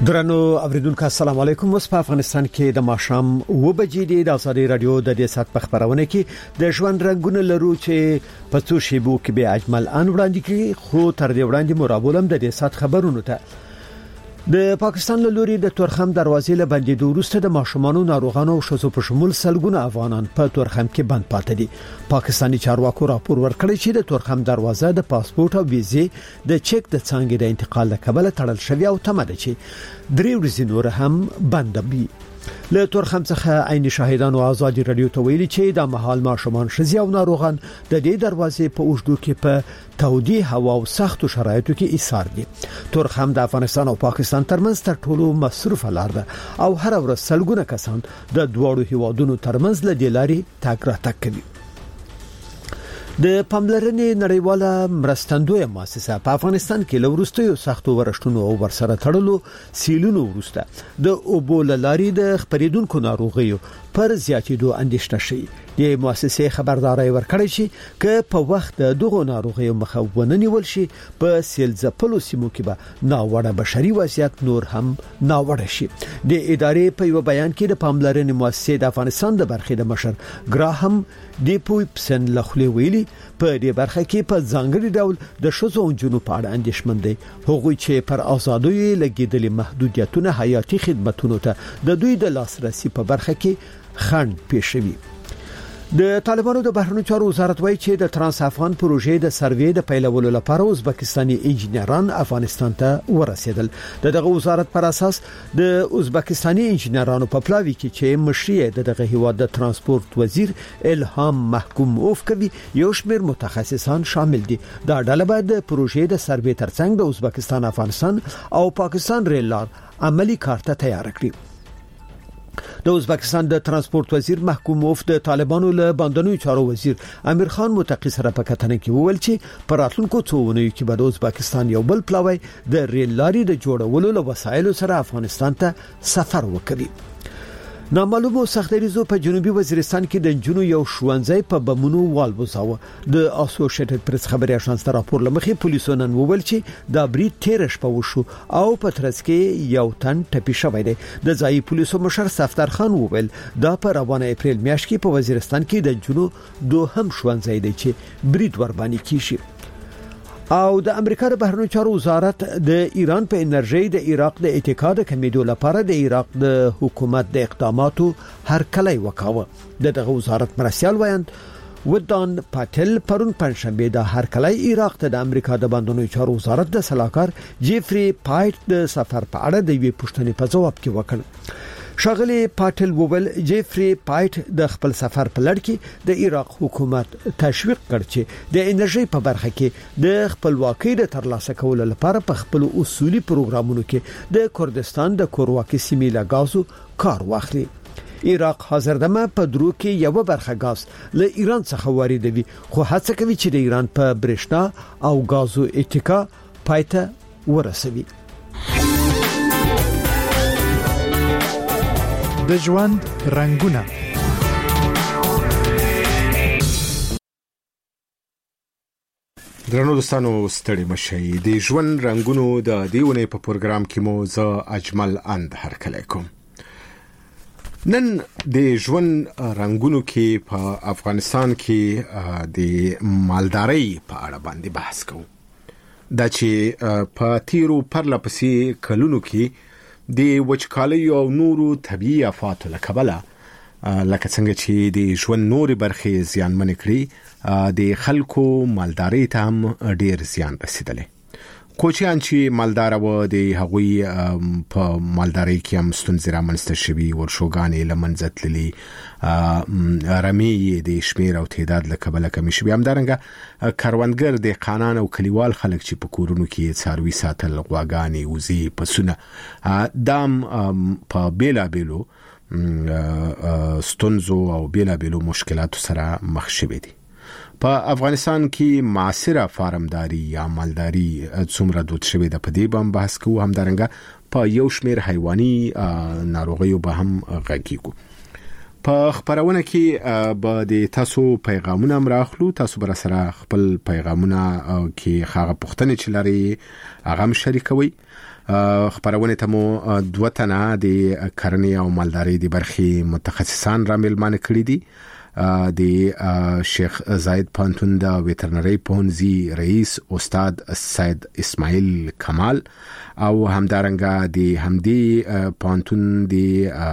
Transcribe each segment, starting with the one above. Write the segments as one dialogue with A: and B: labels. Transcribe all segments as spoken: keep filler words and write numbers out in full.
A: درنو اوریدونکو السلام علیکم. اوس په افغانستان کې د ماښام و بجې د آزادي رادیو د دې سات په خبرونه کې د ژوند رنگونه لرو چې په څو شیبو کې به اجمل ان وړاندې کې خو تر دې وړاندې مرابولم د دې سات خبرونو ته د پاکستان له لوري د تورخم دروازې له بندیدو وروسته د ماشومانو ناروغانو او شذو په شمول سلګونه افغانان په تورخم کې بند پاتې دي. پاکستاني چارواکو راپور ورکړی چې د تورخم دروازه د پاسپورت او ویزې د چک د څنګه د انتقال لپاره تړل شوی او تمه ده چې درې ورځې نور هم بند وي. له تورخم څخه عین شاهدانو آزادي رادیو ته ویلي چې د محل ماشومان شذي او ناروغان د دې دروازې په اوږدو کې په تودي هوا او سختو شرایطو کې ایثار دي. تورخم د افغانستان او پاکستان ترمنځ تر ټولو مصروف لار ده او هر ورځ سلګونه کسان د دوړو هیوادونو ترمنځ له دلاري تاګ راتګ کوي. د پاملرنې نړیواله مرستندوی مؤسسه په افغانستان کې لورستیو سختو ورشتونو او ورسره تړلو سیلونو ورسته د اوبوللاري د خبرېدونکو ناروغیو پر زیاتېدو اندېښنه شي. د مؤسسې خبرداري ورکړی چې ک په وخت د دغه ناروغیو مخاوبونه نیول شي په سیلځپلو سیمو کې به ناوړه بشري وضعیت نور هم ناوړه شي. د ادارې په یو بیان کې د پاملرنې مؤسسې د افغانستان د برخې د مشر ګراهم دیپویپسن لخوا ویلي په دې برخه کې په ځانګړي ډول د شذو او جنو په اړه اندېښمن دي. هغوی چې پر آزادۍ لګیدلې محدودیتونه حیاتي خدماتونو ته د دوی د لاسرسي په برخه کې خنډ پېښوي. د طالبانو د بهرنیو چارو وزارت وایي چې د ترانس افغان پروژې د سروې د پیلولو لپاره ازبکستاني انجنیران افغانستان ته ورسېدل. دغه وزارت پر اساس د ازبکستاني انجنیرانو په پلاوي کې چې مشري دغه هیواد د ترانسپورت وزیر الهام محکوم اوف کوي یو شمېر متخصصان شامل دي. دا ډله به د پروژې د سروې ترڅنګ د ازبکستان افغانستان او پاکستان ریل لار عملی کار ته تیار کړي. د ازبکستان د ترانسپورت وزیر محکوم اوف د طالبانو له باندنوي چارو وزیر امیر خان متقی سره په کتنه کې وویل چې پر راتلونکو څو ونیو کې به د ازبکستان یو بل پلاوی د ریل لارې د جوړولو له وسایلو سره افغانستان ته سفر وکړي. نامعلومو سختریزو په جنوبي وزیرستان کې د جنو یو شوانځي په بمونو والبوزاوه. د اسوسییټډ پریس خبري اژانس ته راپور لمخې پولیسو نن وویل چې دا بری تیرش په وشو او په ترڅ کې یو تن ټپي شوی دی. د ځای پولیسو مشر صفدر خان وویل دا په روانه اپریل میاشت کې په وزیرستان کې د جنو دوهم شوانځي دی چې برید ور باندې کیږي. او د امریکا د بهرنیو چارو وزارت د ایران په انرژي د عراق د اتکا د کمیدو لپاره د عراق د حکومت د اقداماتو هرکلی وکاوه. دغه وزارت مرسیال وایند ودان پاتل پرون پنځشنبه د هرکلی عراق ته د امریکا د بهرنیو چارو وزارت د سلاکار جیفری پایټ د سفر په اړه د وی پوښتنې په ځواب کې وکړ. شاغلی پاتل وویل جیفری پایټ د خپل سفر په لړ کې د عراق حکومت تشویق کړ چې د انرژي په برخه کې د خپلواکۍ د ترلاسه کولو لپاره په خپل اصولي پروګرامونو کې د کردستان د کورواکي سیمې له غازو کار واخلي. عراق حاضر دمه په درو کې یو برخه غاز له ایران څخه واردوي خو هڅه کوي چې د ایران په برېښنا او غازو اتکا پایته ورسوي.
B: د ژوند رنگونه
C: درنو دوستانو ستړي مشي. د ژوند رنگونو د دیونه په پروګرام کې مو ز اجمل اند هرکلی کوم. نن د ژوند رنگونو کې په افغانستان کې د مالدارۍ په اړه باندې بحث کوو. دا چې په تیرو پرله پسې کلونو کې د وچکالۍ او نورو طبيعي آفاتو له کبله لکه څنګه چې د ژوند نورې برخې زیانمن کړي د خلکو مالدارۍ ته هم ډېر زیان رسیدلی. کوچیان چې مالدار و د هغوی په مالدارۍ کې هم ستونزې رامنځته شوي، ورشوګانې له منځه تللي، رمې د شمېر او تعداد له کبله کمې شوي. همدارنګه کروندګر دهقانان او کلیوال خلک چې په کورونو کې څاروي ساتل، غواګانې، وزې، پسونه، دام په بیلابیلو ستونزو او بیلابیلو مشکلاتو سره مخ شوي دي. په افغانستان کې معاصره فارمداري یا مالداري څومره دود شوې ده په دې باندې بحث کوو. همدارنګه په یو شمېر حیواني ناروغیو به هم غږیږو. په خبرونه کې به د تاسو پیغامونه مراخلو. تاسو بر سره خپل پیغامونه کې خاغه پښتنې چلاري هغه شریکوي. خبرونه ته مو دوه تنه د کرنې او مالداري د برخې متخصصان را ملمانه کړی دي. د شیخ زاید پانتون د ویټرنری پونزي رئیس استاد سید اسماعیل کمال او همدارنګه د همدی پانتون د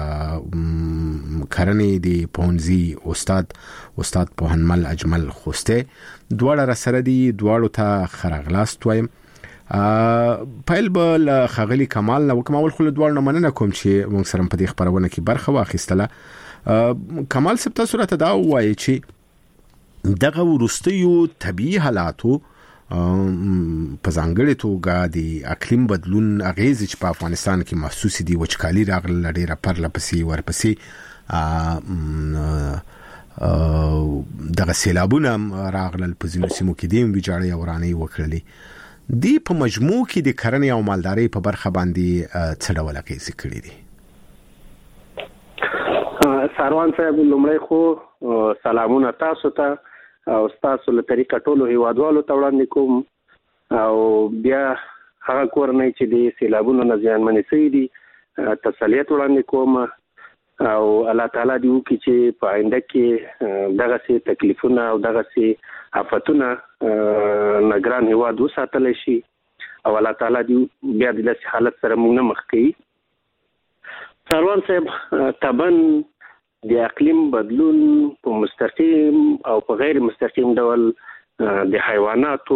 C: کرنې د پونزي استاد استاد پوهنمل اجمل خوسته دواړه را سره دي. دواړو ته خرغلاست وایم. پایل بل خغلی کمال نو کومول خل دوړ نه مننه کوم چې موږ سره په دې خبرونه کې برخه واخیستله. کمال سپ تاسو راته دا وایي چې دغه ورستیو طبيعي حالاتو په ځانګړي توګه د اقلیم بدلون اغیز چې په افغانستان کې محسوس دي وچکالي راغله ډیره پرله پسې ورپسې دغه سیلابونه راغله په ځینو سیمو کې دیم ویجاړي اوراني وکړلې دی په مجموع کې د کرنې او مالداري په برخه باندې څه ډول اغیز کړی دي؟
D: ساروان صاحب لومړی خو سلامونه تاسو ته او تاسو له طریقه ټولو هیوادوالو ته وړاندې کوم او بیا هغه کورنۍ چې د سیلابونو نه زیانمنې شوي دي تسلیت وړاندې کوم او الله تعالی دې وکړي چې په آینده کې دغسې تکلیفونه او دغسې آفتونه نه ګران هیواد وساتلی شي او الله تعالی دې بیا د داسې حالت سره موږ نه مخ کوي. ساروان صاحب طبعا د اقلیم بدلون په مستقیم او په غیر مستقیم ډول د حیواناتو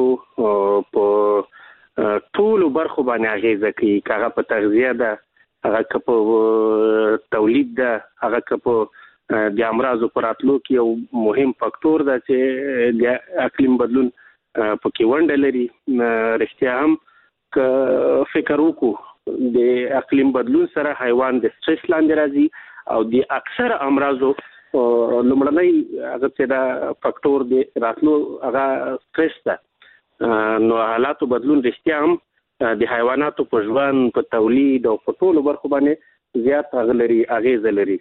D: په ټولو برخو باندې اغیزه کوي. هغه په تغذیه ده، هغه په تولید ده، هغه په د امراضو پر راتلو کې یو مهم فاکتور ده چې د اقلیم بدلون پکې ونډه لري. رښتیا هم که فکر وکړو د اقلیم بدلون سره حیوان د سټرس لاندې راځي او د اکثر امراضو لومړنی هغه چې دا فاکتور دی راتلو هغه سټرس ده. نو حالاتو بدلون رښتیا هم د حیواناتو په ژوند، په تولید او په ټولو برخو باندې زیات اغیز لري اغیز لري.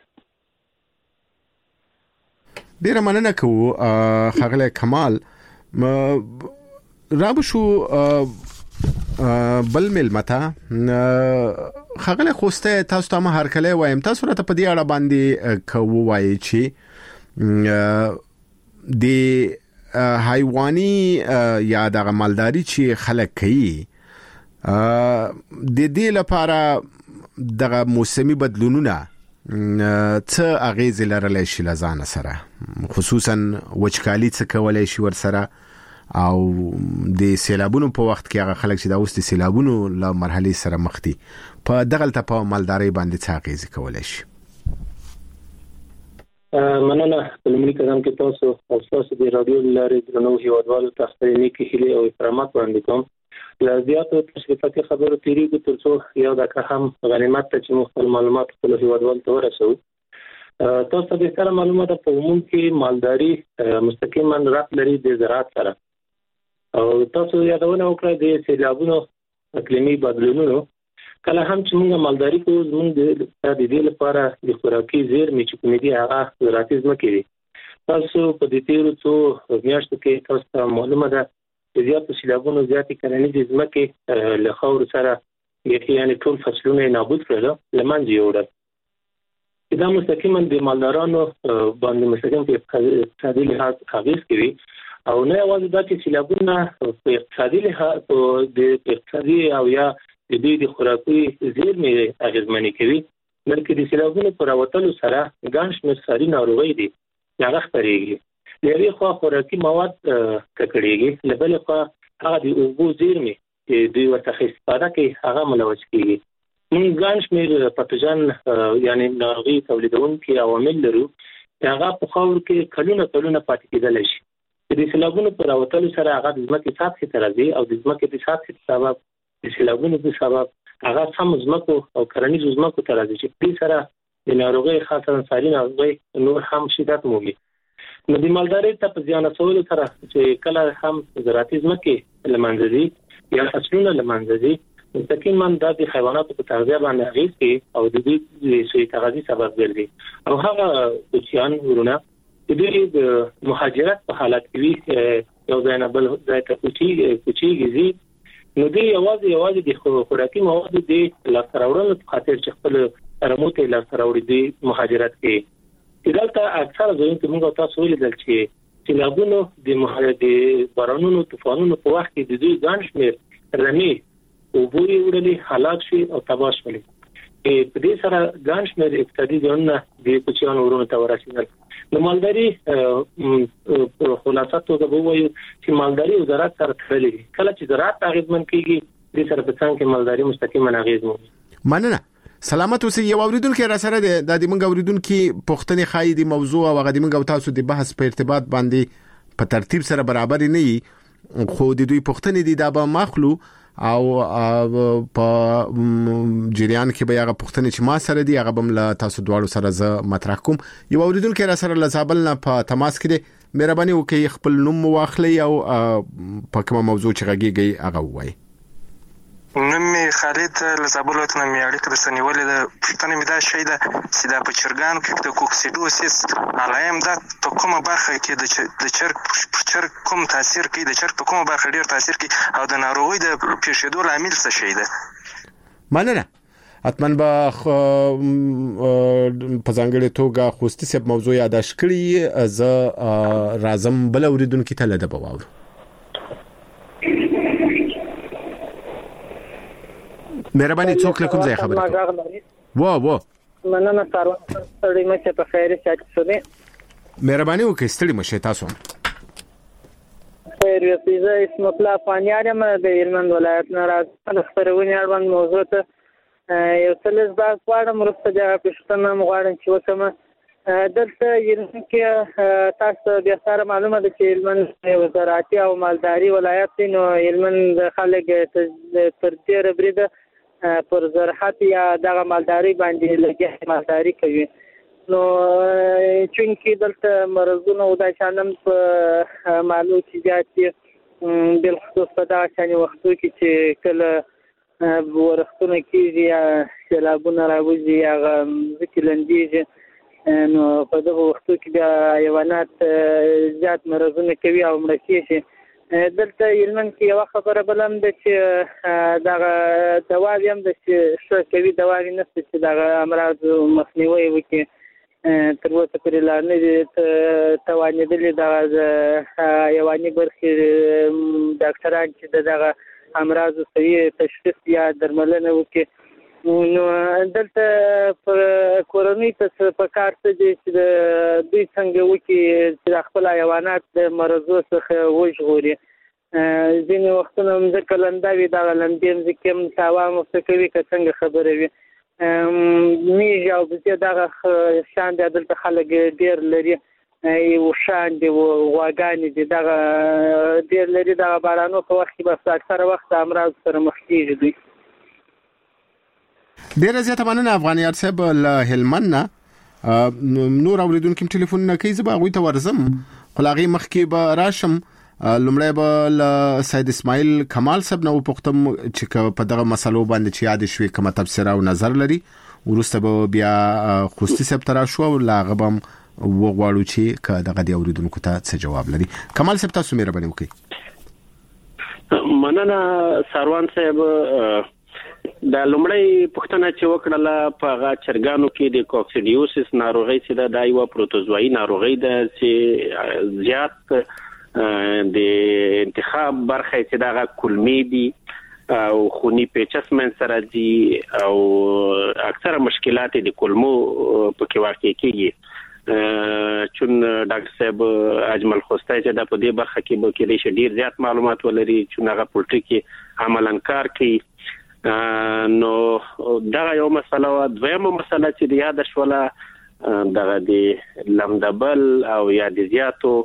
C: ډیره مننه کوو خغله کمال. رابو شو بل ملمتا خغله خوسته تاسو ته هر کله وایم تاسو راته په دې اړه باندې کوو وایي چې د حیواني یا د مالداري چې خلک کوي د دې لپاره د موسمي بدلونونه څه اغیز لرلی شي لزان سره، خصوصا وچکالي څه کولای شي ور سره او د سیلابونو په وخت کې هغه خلک چې دا اوس د سیلابونو له مرحلې سره مخ دي په دغلته په مالداري باندې څه اغیز کولای شي؟
E: مننه. په لومړي قدم کې تاسو او تاسو د رادیو لارې درنو هیوادوالو ته خپلې نیکې هیلې او احترامات وړاندې کوم. له زیاتو تشریفاتي خبرو تېرېږو تر څو یو دقیقه هم غنیمت ته چې موږ خپل معلومات خپلو هیوادوالو ته ورسوو. تاسو ته بهتره معلومه ده په عموم کې مالداري مستقیما ربط لري د زراعت سره او تاسو یادونه وکړه د سیلابونو اقلیمي بدلونونو. کله هم چې موږ مالداري کوو زموږ د دې لپاره د خوراکي زیرمې چې کومې دي هغه زراعتي ځمکې دي. تاسو په دې تېرو څو میاشتو کې تاسو ته معلومه ده چې زیاتو سیلابونو زیاتې کرنیزې ځمکې له خاورو سره یعنې ټول فصلونه یې نابود کړل، له منځه یې وړل. دا مستقیما د مالدارانو باندې مستقیم په اقتصادي لحاظ اغېز کوي او نه یوازې دا چې سیلابونه په اقتصادي لحاظ د اقتصادي او یا د دوی د خوراکي زیرمې اغېزمنې کوي، بلکې د سیلابونو په راوتلو سره ګڼ شمېر ساري ناروغۍ دي چې هغه خپرېږي. له یوې خوا خوراکي مواد ککړېږي، له بلې خوا هغه د اوبو زیرمې چې دوی ورڅخه استفاده کوي هغه ملوث کېږي. موږ ګڼ شمېر پتوجن یعنې ناروغي تولیدونکي عوامل لرو چې هغه په خاورو کې کلونه کلونه پاتې کېدلی شي. د سیلابونو په راوتلو سره هغه د ځمکې سطحې ته راځي او د ځمکې د سطحې په سبب د سیلابونو په سبب هغه سم ځمکو او کرنیزو ځمکو ته راځي چې دې سره د ناروغۍ خاصه ساري ناروغۍ نور هم شدت مومي. نو د مالدارۍ ته په زیان رسولو سره چې کله هم زراعتي ځمکې له منځه ځي یا فصلونه له منځه ځي، مستقیما دا د حیواناتو په تغذیه باندې اغېز کوي او د دوی د سوء تغذیې سبب ګرځي. او هغه کوچیان ورونه د دوی د مهاجرت په حالت کې یو ځای نه بل ځای ته کوچیږي ځي نو دی یوازې یوازې د خوراکي موادو د لاسته راوړلو په خاطر چې خپل رموته لاسته راوړي د مهاجرت کې دلته اکثر ځایونه چې موږ تاسو ولیدل چې سیلابونو د مهاجرت بارانونو طوفانونو په وخت کې د دوی ځان شمیر رمي او بوري وړلي حالات شي او تباہ شول په دې سره ځان شمیر اقتصادي ځانونه د کوچیانو ورونو ته ورسېدل نو مالداري خلاصه توګه وایو چې مالداري او زراعت سره تړلي کله چې زراعت اغیزمن کیږي د سره په څنګه کې مالداري مستقیما اغیزمن
C: مننه سلامت اوسئ یو اوریدونکو را سره د د موږ اوریدونکو پښتنې خای د موضوع او غدي موږ تاسو د بحث په ارتباط باندې په ترتیب سره برابر نه وي خو د دوی پښتنې دي دا به مخلو او په جریان کې به هغه پښتنې چې ما سره دي هغه بم له تاسو دواړو سره ز مطرح کوم یو اوریدونکو را سره لزابل نه په تماس کې مهرباني وکړئ خپل نوم واخلئ او په کومه موضوع چې غږیږي هغه وایي
F: نوم خالد لزابل وطن میاړي کې د سنیولې د پښتنې مدا شي د سیدا په چرګانو کې د کوکسیډوسیس علایم د په کومه برخه کې د چرګ په چرګ کوم تاثیر کوي د چرګ په کومه برخه ډیر تاثیر کوي او د ناروغي د پیښېدو لامل څه شي ده
C: مننه اتمن به په ځانګړي توګه خوستي سب موضوع یاداش کړی ز رازم بل اوریدونکو ته لده بواو مهرباني څوک له کوم ځای خبره وا وا
G: مننه سارو ستړي مشه په خیر شات شوه
C: مهرباني وکړئ ستړي مشه تاسو
G: خیر یې زه اسم الله فانیارم د هلمند ولایت نه راځم د خبرونه اړوند موضوع ته یو څلز باز غواړم ورسته د پښتنه مغواړم چې وکم دلته هلمند کې تاسو بیا سره معلومه ده چې هلمند یو زراعتي او مالداري ولایت دی نو هلمند خلک تر ډیره بریده پر زراعت یا دغه مالداري باندې لګي مالداري کوي نو چونکی دلته مرزونه او د شانم په مالو چې جاتي بل خصوص په دغه شان وختو کې چې کله ورختونه کېږي یا سیلابونه راوځي هغه ځکه لندېږي نو په دغه وختو کې بیا حیوانات زیات مرزونه کوي او مړه کېږي دلته هلمند کې یو خبره بلم ده چې دغه دواوی هم د څه کوي دواوی نشته چې دغه امراض مخنیوي وکړي تر اوسه پورې لا نه توانېدلي دغه حیواني برخې ډاکټران چې دغه امراض صحیح تشخیص یا درملنه وکړي نو دلته په کورنۍ ته په کار څه دي چې دوی څنګه وکړي چې خپل حیوانات د مرضو څخه وژغوري ځینې وختونه مځکه لنده وي دغه لندې مځکې هم تاوان ورته کوي که څنګه خبره وي میږي او بزې دغه شان دی دلته خلک ډېر لري وشان دي غواګانې دي دغه ډېر لري دغه بارانو په وخت کې بس اکثره وخت امراض سره مخ کېږي دوی
C: ډیره زیاته مننه افغانیار صاحب له هلمند نه نور اوریدونکو ټلیفون نه کوي زه به ته ورزم خلاغي مخ کې به راشم لمړی به سید اسماعیل کمال صاحب نو پختم چې په دغه مسلو باندې چې یاد شوي کومه تفسیر او نظر لري ورسته به بیا خوستي صاحب ترا شو او لاغبم وغواړو چې که دغه دی اوریدونکو ته څه جواب لري کمال صاحب تاسو مهرباني وکړئ
D: مننه سروان صاحب د لومړی پښتنه چې وکړله په هغه چرګانو کې د کوکسیډیوسیس ناروغي چې د دایو پروتوزوایي ناروغي ده چې زیات د انتخاب برخه چې دغه کلمې دي او خونی پیچس من سره دي او اکثره مشکلات د کلمو په کې واقع کیږي چون ډاکټر صاحب اجمل خوستی چې د په دې برخه کې به کې ډیر ډیر زیات معلومات ولري چې هغه پولټری کې عملاً کار کوي نو دا یو مسله او دویمه مسله چې د یاد شوله دغه د لمدبل او یا د زیاتو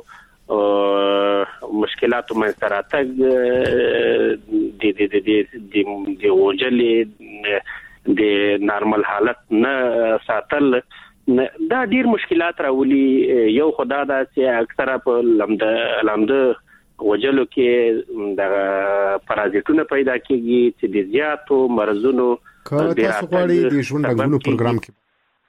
D: مشکلاتو من سره تک د د د د د وجلې د نارمل حالت نه ساتل دا ډیر مشکلات راولي یو خدا دا چې اکثره په لمده لمده وجلو کې د پرازیتونه پیدا کیږي چې د زیاتو مرزونو
C: که تاسو غواړئ د ژوند رنګونو پروګرام کې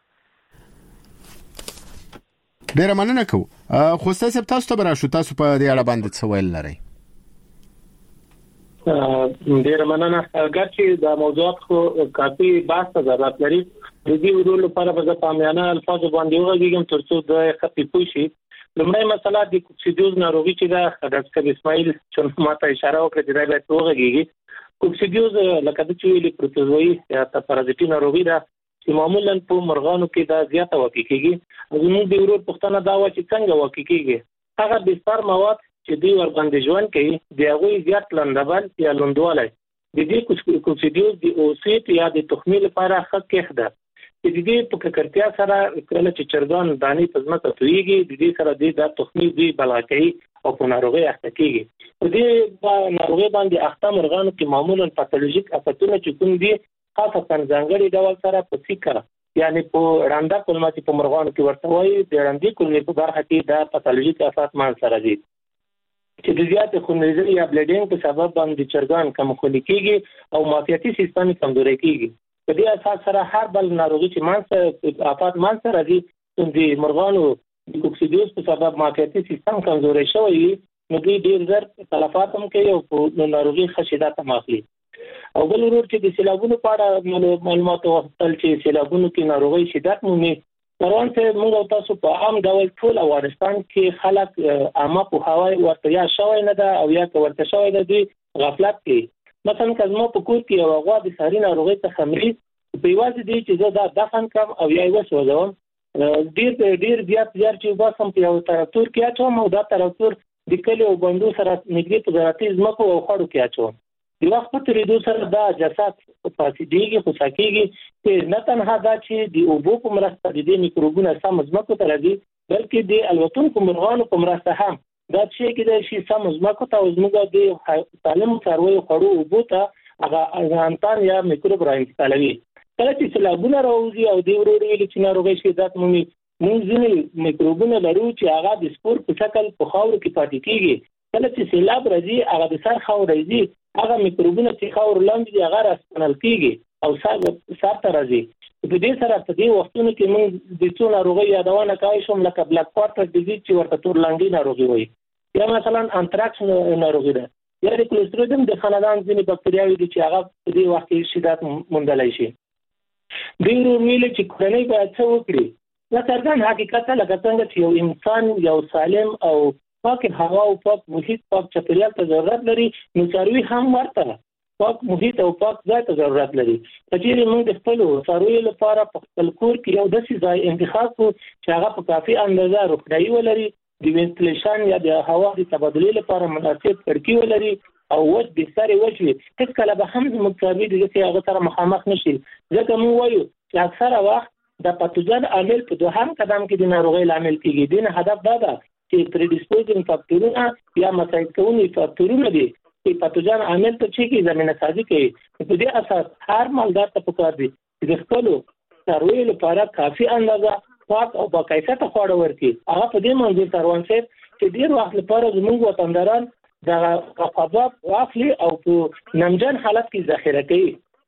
C: ډیر مننه کوم خو تاسو تاسو ته براشو تاسو په دې اړه باندې څه ویل لرئ
E: ډیر مننه. اگر چې د موضوعات خو کافي بحث ضرورت لري د دې ورولو لپاره به په عامیانه الفاظ باندې وغږیږم ترڅو د خپې پوښي. لمړی مسله د کوکسیډیوز ناروغي چې دا ډاکټر اسماعیل چې ماته اشاره وکړه چې دا به وغږیږي. کوکسیډیوز لکه د چې ویلي پروتوزوي یا پارازیټي ناروغي ده چې معمولا په مرغانو کې دا زیاته واقع کیږي. زموږ د ورور پښتنه دا و چې څنګه واقع کیږي. هغه بستر مواد چې دوی ور باندې ژوند کوي د هغه زیات لندبل یا لوندواله د دې کوکسیډیوز د اوسیت یا د تخمیل لپاره خط کې ده چې د دې په ککرتیا سره کله چې چرګان دانی په ځمکه تویږي د دې سره د تخمیل دی بلغکۍ او په ناروغي اخته کیږي. د دې ناروغي باندې اخته مرغانو کې معمولا پاتولوژیک افتونه چې کوم دي خاصه ځانګړي ډول سره په سیکر یعنی په راندا کولمه چې په مرغانو کې ورته وایي د راندي کولمې په برخه کې دا پاتولوژیک افات مان سره دي چې د زیات خونریزي یا بلیډینګ په سبب باندې چرګان کم خونی کیږي او معافیتي سیستم کمزوري کیږي. په دې اساس سره هر بل ناروغي چې مانسه افات مانسه راځي د مرغانو د کوکسیډیوز په سبب معافیتي سیستم کمزوري شوی نو دوی ډیر زر تلفات هم کوي او په ناروغي خشیدات هم اخلي. او بل ورور چې د سیلابونو په اړه معلومات ورکړل چې سیلابونو کې ناروغي شدت مومي پرون ته موږ تاسو په عام ډول ټول افغانستان کې خلک عامه په هواي ورته یا شوی نه ده او یا ورته شوی ده دوی غفلت کوي. مثلا کزمو په کور کې یو غوا د ساري ناروغي څخه مري په یوازې دي چې زه دا دفن کم او یا یې وسوځم ډیر ډیر زیات زیات چې وباسم په یو تراکتور کې اچوم او دا تراکتور د کلی او بندو سره نږدې په زراعتي ځمکو او خړو کې اچوم. د وخت په تیریدو سره دا جسات پاتېږي خو ساکيږي چې نه تنها دا چې د اوبو په مرسته د دې میکروبونو سم ځمکو ته راځي بلکې د الوتونکو مرغانو په مرسته هم دا چې کې د شي سم ځمکو ته زموږ د سالم څارویو خړو اوبو ته هغه انتان یا میکروب راځي. کله چې سیلابونه راوځي او د ورور ویل چې ناروغي شدت مومي موږ ځینې میکروبونه لرو چې هغه د سپور په شکل په خاور کې پاتې کیږي. کله چې سیلاب راځي هغه د سر خاور راځي هغه میکروبونه چې خاور لاندې هغه راستنل کیږي او سر سر ته راځي. په دې سره په دې وختونو کې موږ د څو ناروغي یادونه کوي شوم لکه بلاک کوارټر ډیزیز چې ورته تور لنګي ناروغي وایي یا مثلا انتراکس ناروغي ده یا د کلستریدیم د خاندان ځینې بکتریاوې دي چې هغه په دې وخت کې شدت موندلای شي. ډیر ویل چې کورنۍ باید څه وکړي. دا څرګند حقیقت لکه څنګه چې یو انسان یو سالم او پاک هوا او پاک محیط پاک چاپیریال ته ضرورت لري نو څاروي هم ورته پاک محیط او پاک ځای ته ضرورت لري. چې موږ د خپل څاروي لپاره په خپل کور کې یو داسې ځای انتخاب کړو چې هغه په کافي اندازه روغتیايي ولري د وینټیلیشن یا د هوا د تبادلې لپاره مناسب کړکۍ ولري او وځ د ساري وجوي هیڅ کله به هم زموږ څاروي د دې هغه سره مخامخ نشي. ځکه موږ وایو چې اکثره وخت د پاتوجن عامل په دوهم قدم کې د ناروغۍ عامل کیږي. د هدف دا ده چې پریډیسپوزینګ فاکټورونه یا مساعد کوونکي فاکټورونه دي چې پاتوجن عامل ته چې کی زمينه سازي کوي. په دې اساس هر مالدار ته پکار دي چې د خپل څاروي لپاره کافي اندازه پاک او باکیفیت خواړه ورکړي. هغه په دې منځ تروان سي چې ډیر وخت لپاره زموږ وطنداران دا قفابات واخلي او په نمجن حالت کې ذخیره کوي.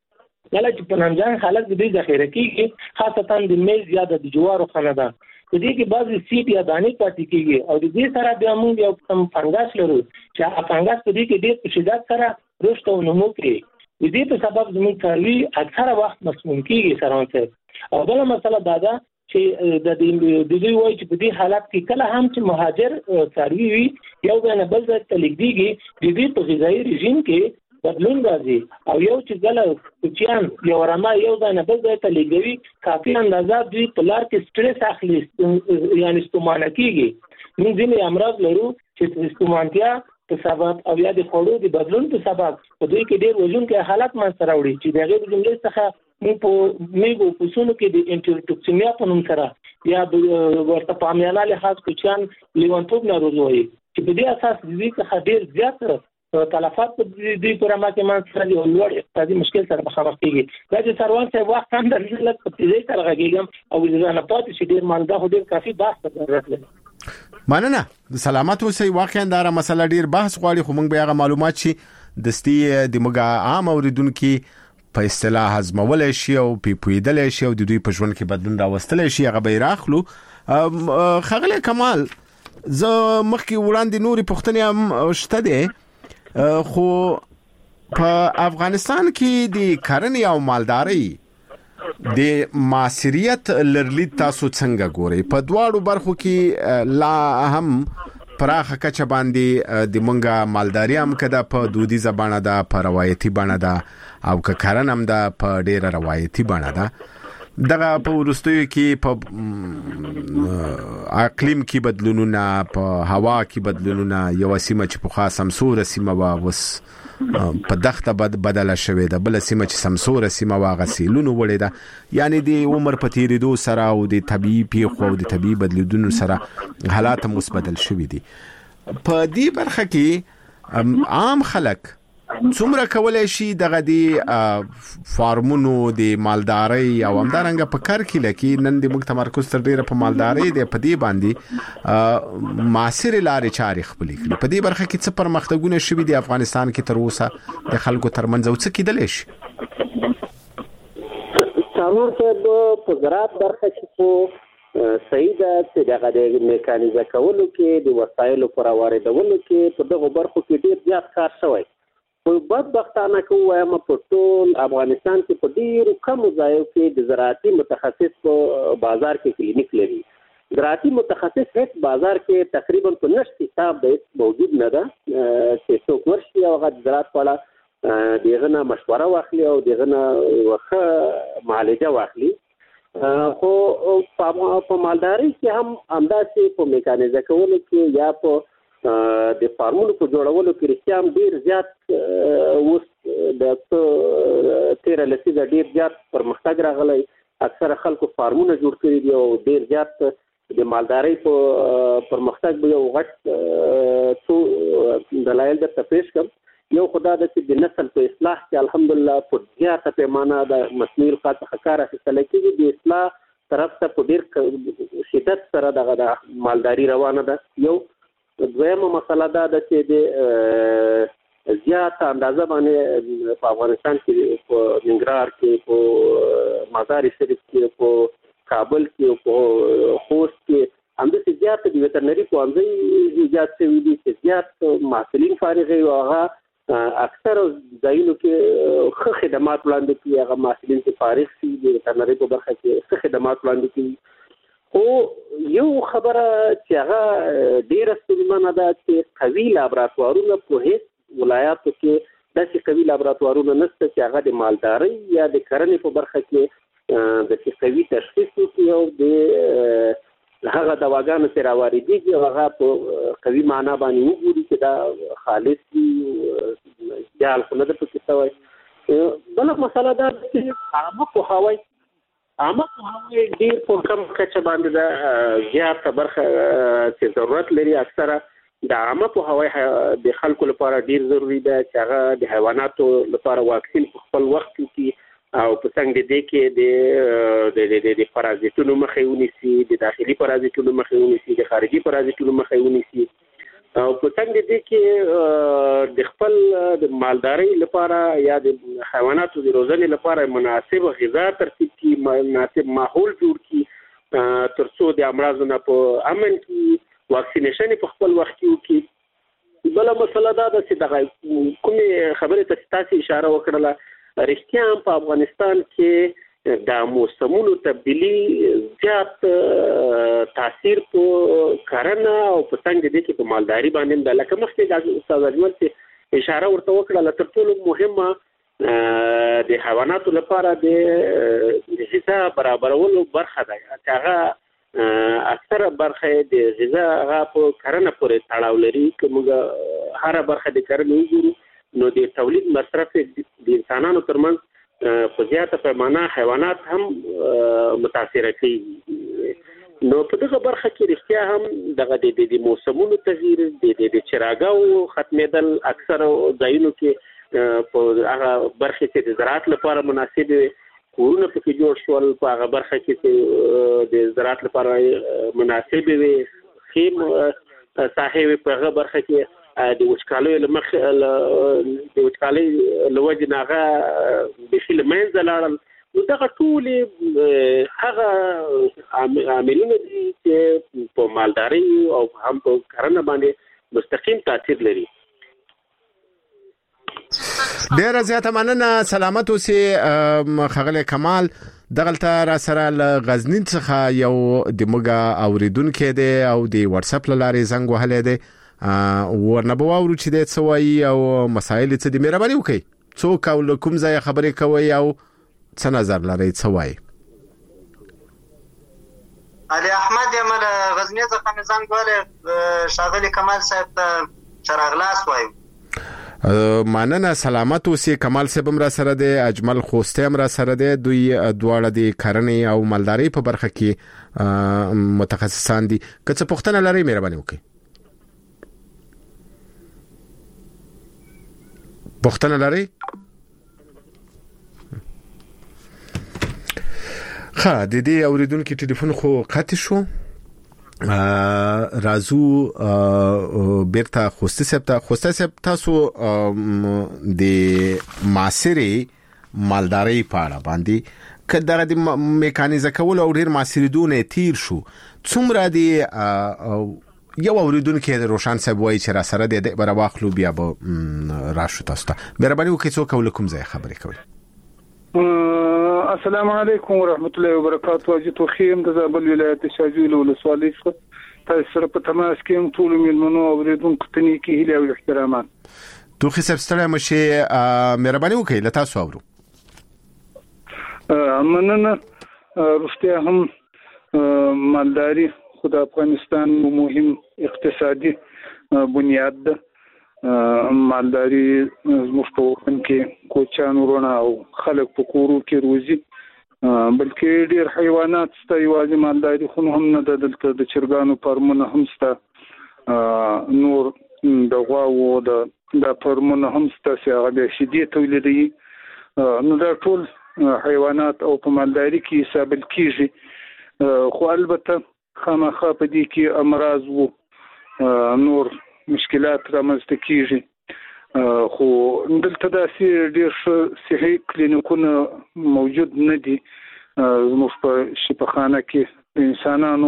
E: کله چې په نمجن حالت کې ذخیره کیږي خاصتا د میز یا د جوارو خاندان په دې کې بعضی سیټ یا دانې پاتې کیږي او د دې سره بیا موږ یو کم فنګس لرو چې هغه فنګس په دې کې ډېر په شدت سره رشد او نمو کوي. د دې په سبب زموږ څاروي اکثره وخت مسموم کیږي سره. او بل مسله دا ده چې د دې وایي چې په دې حالت کې کله هم چې مهاجر څاروي وي یو ځای بل ځای ته لیږدي د دې په غذایي رژیم کې بدلون راځي او یو چې ګله کوچیان یو رمه یو ځای بل ځای ته لیږدوي کافي اندازه دوی په لار کې سټرس اخلي یعنی ستومانه کیږي. موږ ځینې امراض لرو چې ستومانتیا په سبب او یا د خوړو د بدلون په سبب په دوی کې ډېر وژونکي حالت منځته راوړي چې د هغې د جملې څخه موږ په میږو پسونو کې د انټیټوکسیمیا په نوم سره یا ورته په عامیانه لحاظ کوچیان لیونتوب ناروغي وایي چې په دې اساس د دوی څخه ډېر زیات تلفات په دې پروګرام کې منځته راځي او لوړ اقتصادي مشکل سره مخامخ کیږي. دا چې څاروان صاحب وخت هم درځي لکه په دې سره غږیږم او ځان پاتې شي ډېر مالدا خو ډېر کافي بحث ضرورت لري.
C: مننه. سلامات اوسئ. واقعا دا مسله ډېر بحث غواړي خو موږ به هغه معلومات شي دستي د موږ عام اوریدونکو په اصطلاح هضمول شي او په پویدل شي او د دوی په ژوند کې بدلون راوستل شي هغه به راخلو. خغله کمال زه مخکې وړاندې نوري پښتنې هم شته دي خو په افغانستان کې د کرنې او مالدارۍ د معاصریت لرلید تاسو څنګه ګورئ؟ په دواړو برخو کې لا هم پراخه کچه باندې د مونږه مالداري هم کده په دودیزه بڼه ده، په روایتي بڼه ده او که کرن هم ده په ډیره روایتي بڼه ده. دغه په ورستیو کې په اقلیم کې بدلونونه، په هوا کې بدلونونه، یو سیمه چې په خاص سمسور سیمه وا وس په دغه بد بدله شوې ده، بل سیمه چې سمسور سیمه واغه سیلونو وړې ده. یعنی د عمر په تیریدو سره او د طبيعي پیښو او د طبيعي بدلونونو سره حالات مثبدل شوي دي. په دې برخه کې عام خلک څومره کولای شي دغه د فارمونو د مالدارۍ او همدارنګه په کار کې لکه نن د موږ تمرکز تر ډیره په مالدارۍ د پدې باندې معاصر لارې چارې خپل کړي. په دې برخه کې څه پرمختګونه شوي دي افغانستان کې تر اوسه د خلکو ترمنځ او څه کېدلی شي؟
E: څلور څه په زراعت برخه کې په صحیح ده چې دغه د میکانیزه کولو کې د وسایلو پر واردولو کې په دغه برخو کې ډیر زیات کار شوی. په بدبختانه کې وایم په ټول افغانستان کې په ډیرو کم ځایو کې د زراعتي متخصص په بازار کې کلینیک لري. زراعتي متخصص هیڅ بازار کې تقریبا په نشت حساب موجود نه ده چې څوک ورشي او د زراعت په اړه دغه نه مشوره واخلي او دغه نه وخه معالجه واخلي. خو په مالدارۍ کې هم انداسې په میکانیزه کولو کې یا په د فارمونو په جوړولو کې رښتیا هم ډیر زیات اوس د تیره لسیزه ډیر زیات پرمختګ راغلی. اکثره خلکو فارمونه جوړ کړي دي او ډیر زیات د مالدارۍ په پرمختګ به یو غټ څو دلایل درته پیش کړم. یو خدا د چې د نسل په اصلاح کې الحمدلله په زیاته پیمانه د مصنوعي القاح څخه کار اخیستل کېږي. د اصلاح طرف ته په ډیر شدت سره دغه مالداري روانه ده. یو دویمه مسله دا ده چې د زیاته اندازه باندې په افغانستان کې په ننګرهار کې، په مزار شریف کې، په کابل کې، په خوست کې همداسې زیات د ویټرنري پوهنځي ایجاد شوي دي چې زیات محصلین فارغ وي او هغه اکثر ځایونو کې ښه خدمات وړاندې کوي. هغه محصلین چې فارغ شي د ویټرنري په برخه کې ښه خدمات وړاندې کوي. او یو خبره چې هغه ډیره ستونزمنه ده چې قوي لابراتوارونه په هیڅ ولایاتو کې داسې قوي لابراتوارونه نشته چې هغه د مالدارۍ یا د کرنې په برخه کې د قوي تشخیص وکړي او د هغه دواګانو چې راواردېږي هغه په قوي معنا باندې وګوري چې دا خالص دي جال خو نه ده پکې شوی. بله مسله دا ده چې عامه پوهاوی عامه پوهاوی ډېر په کم کچه باندې ده زیاته برخه چې ضرورت لري. اکثره د عامه پوهاوی د خلکو لپاره ډېر ضروري ده چې هغه د حیواناتو لپاره واکسین په خپل وخت کې او په څنګه دې کې د د پرازیتونو مخه ونیسي، د داخلي پرازیتونو مخه ونیسي، د خارجي پرازیتونو مخه ونیسي او په څنګه دې کې د خپل د مالدارۍ لپاره یا د حیواناتو د روزنې لپاره مناسب غذا ترتیب کړي، مناسب ماحول جوړ کړي تر څو د امراضو نه په امن کې واکسینیشن په خپل وخت کې وکړي. بله مسله دا ده چې دغه کومې خبرې ته تاسو اشاره وکړله، رښتیا هم په افغانستان کې د موسمونو تبدیلی زیات تاثیر په کرنه او په څنګه دي کې په مالداري باندې د لکه مخکې د استاد اجمل چې اشاره ورته وکړه تر ټولو مهمه د حیواناتو لپاره د غذا برابرولو برخه ده چې هغه اکثره برخه د غذا هغه په کرنه پورې تړاو لري. که موږ هر برخه د کرنې وګورو نو د تولید مصرف د انسانانو ترمنځ په زیاته پیمانه حیوانات هم متاثره کوي. نو په دغه برخه کې رښتیا هم دغه د موسمونو تغییر د چراګاو ختمېدل اکثر ځایونو کې په هغه برخه کې د زراعت لپاره مناسب کورونه پکې جوړ شول، په هغه برخه کې چې د زراعت لپاره مناسب وي خیم ساحې په هغه برخه کې د وچکالۍ لمخ د وچکالۍ لوجې نه هغه بېخي له منځه لاړل. نو دغه ټولې هغه عاملونه دي چې په مالدارۍ او هم په کرنه باندې مستقیم تاثیر لري.
C: ډیر زیاته مننه. سلامت اوسې خغل کمال. دغلته را سره ل غزنین څخه یو د موګه اوریدونکو دی او د واتس اپ لارې زنګ وهلې دی. ورنه به واورو چې د څوي او مسایل څه د مهرباني وکي څوک او کوم ځای خبرې کوي او څه نظر لري څوي.
H: علي احمد یمر غزنی څخه زنګ وهلې شاغلی کمال صاحب ته چراغلاس وایو.
C: ماننه سلامت اوسې. کمال صاحب را سره دی، اجمل خوسته هم را سره دی. دوی دواړه د کرنې او مالدارۍ په برخه کې متخصصان دي. که څه پوښتنه لري مهرباني وکړئ. پوښتنه لري؟ ښه، د دې اوریدونکو ټلیفون خو قطع شو. رازو بیرته خوسته صاحب ته. خوسته صاحب تاسو د معاصرې مالدارۍ په اړه باندې کله د میکانیزه کول او ډیر معاصریدونه تیر شو څومره دی یو اوریدونکو د روشن صاحب وایي چې را سره د بر واخلو بیا به راشو تاسو ته مهرباني وکړئ څوک ولکم ځای خبرې کوي.
I: السلام علیکم ورحمت الله وبرکاته. اجي توخیم د زابل ولایت شاجویل ولسوالۍ څخه تاسو سره په تماس کې ټول ملمنو اوریدونکو ته نیکی هیله او احترامات.
C: توخی صاحب ستړی مشه مهرباني وکړئ له تاسو اورو.
I: مننه. رښتیا هم مالداري خو د افغانستان مهم اقتصادي بنیاد ده. مالداري زموږ په وطن کې کوچان ورونه او خلک په کورو کې روزي، بلکې ډېر حیوانات شته. یوازې مالداري خو هم نه ده، دلته د چرګانو فارمونه هم شته، نور د غواوو د فارمونه هم شته چې هغه بیا شیدې تولیدوي. نو دا ټول حیوانات او په مالداري کې حسابل کېږي. خو البته خامخا په دې کې امراض وو نور مشکلات رامنځته کیږي. خو دلته داسې ډېر ښه صحي کلینیکونه موجود نه دي. زموږ په شفاخانه کې د انسانانو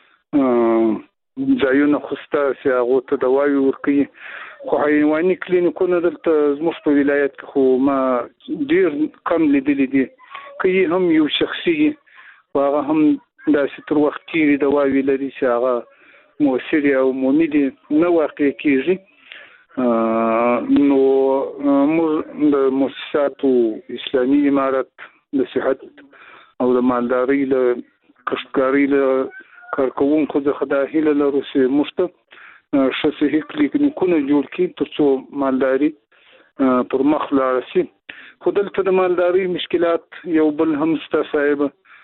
I: ځایونه خو شته چې هغو ته دواوې ورکوي، خو حیواني کلینیکونه دلته زموږ په ولایت کې خو ما ډېر کم لیدلي دي. که یې هم یو شخصي خو هغه هم داسې تر وخت تېرې دواوې لري چې هغه مؤثر او مفیدي نه واقع کیږي. نو موږ د مؤسساتو اسلامي امارت د صحت او د مالدارۍ له کښتکارۍ له کارکوونکو څخه دا هیله لرو چې موږ ته ښه صحي کلینیکونه جوړ کړي تر څو مالداري پر مخ لاړه شي. خو دلته د مالدارۍ مشکلات یو بل هم شته صاحب،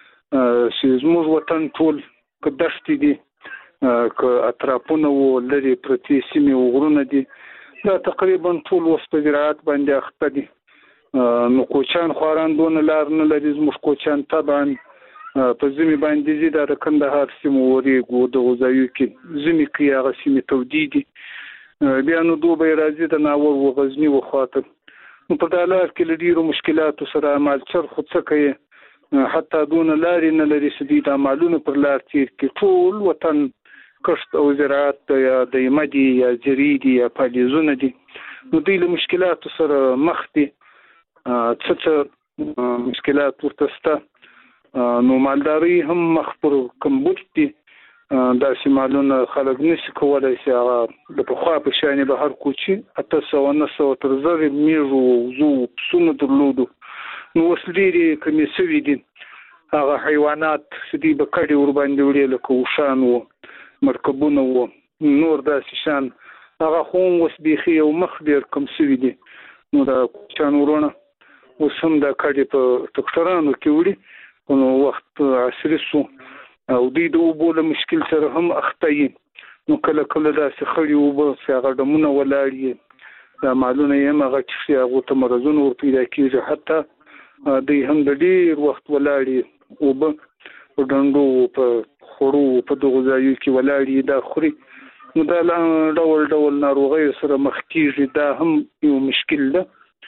I: چې زموږ وطن ټول که دښتې دي که اطرافونه و لري پرتې سیمې و غرونه دي، دا تقریبا ټول اوس په زراعت باندې اخته دي. نو کوچان خواران دونه لار نه لري. زموږ کوچان طبعا په ژمي باندې ځي، دا د کندهار سیمو ورېږو دغو ځایو کې ژمي کوي، هغه سیمې تودې دي. بیا نو دوبی راځي د ناور و غزني و خواته. نو په دا لار کې له ډېرو مشکلاتو سره مالچر خو څه کوي، حتی دونه لارې نه لري چې دوی دا مالونه پر لار تېر کړي. ټول وطن کښت او زراعت یا د ایمه دي یا جري دي یا پالیزونه دي. نو دوی له مشکلاتو سره مخ دي. څه څه مشکلات ورته شته. نو مالداري هم مخ پر کمبود دي. داسې مالونه خلک نشي کولی چې هغه د پخوا په شانې به هر کوچي اته سوه نه سوه تر زرې میږو وزو پسونه درلودو. نو اوس ډېرې کمې شوي دي. هغه حیوانات چې دوی به کډې ورباندې وړې لکه اوښان وو، مرکبونه وو، نور داسې شان، هغه خو هم اوس بیخي یو مخ ډېر کم شوي دي. نو دا کوچان ورونه اوس هم دا کډې په ټکټرانو کې وړي. نو وخت عصري شو او دوی د اوبو له مشکل سره هم اخته وي. نو کله کله داسې خړې اوبه چې هغه ډمونه ولاړ وي، دا مالونه یې هم هغه چې هغو ته مرضونه ور پیدا کېږي. حتی دوی هم د ډېر وخت ولاړ وي، اوبه په ډنډو په خوړو په دغو ځایو کې ولاړ وي، دا خوري. نو دا ډول ډول ناروغیو سره مخ کېږي. دا هم یو مشکل ده.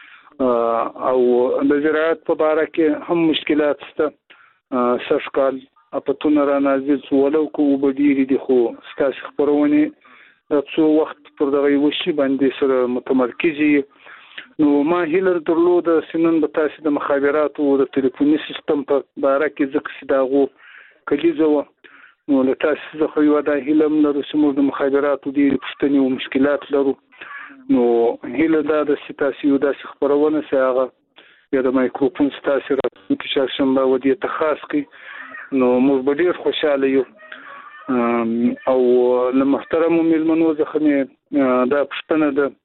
I: او د زراعت په باره کې هم مشکلات شته. سږ کال اپتونه را نازل شو، ولو که اوبه ډېرې دي، خو ستاسې خپرونې څو وخت پر دغه یوه شي باندې سره متمرکز وي. نو ما هیله درلوده سنن به تاسو د مخابراتو او د ټلیفوني سیستم په باره کې ځکه چې دا غو کلیزه و نو له تاسو څخه یو د هیله لرو چې موږ د مخابراتو د پښتني او مشکلات لرو نو هیله دا د سیاسي او د خبرونه سره یا د مایکروفون ستاسو راځي چې شرشنبه و دي تخاص کې نو موږ به ډیر خوشاله یو او له محترم ملمنو ځخه دا پښتنه ده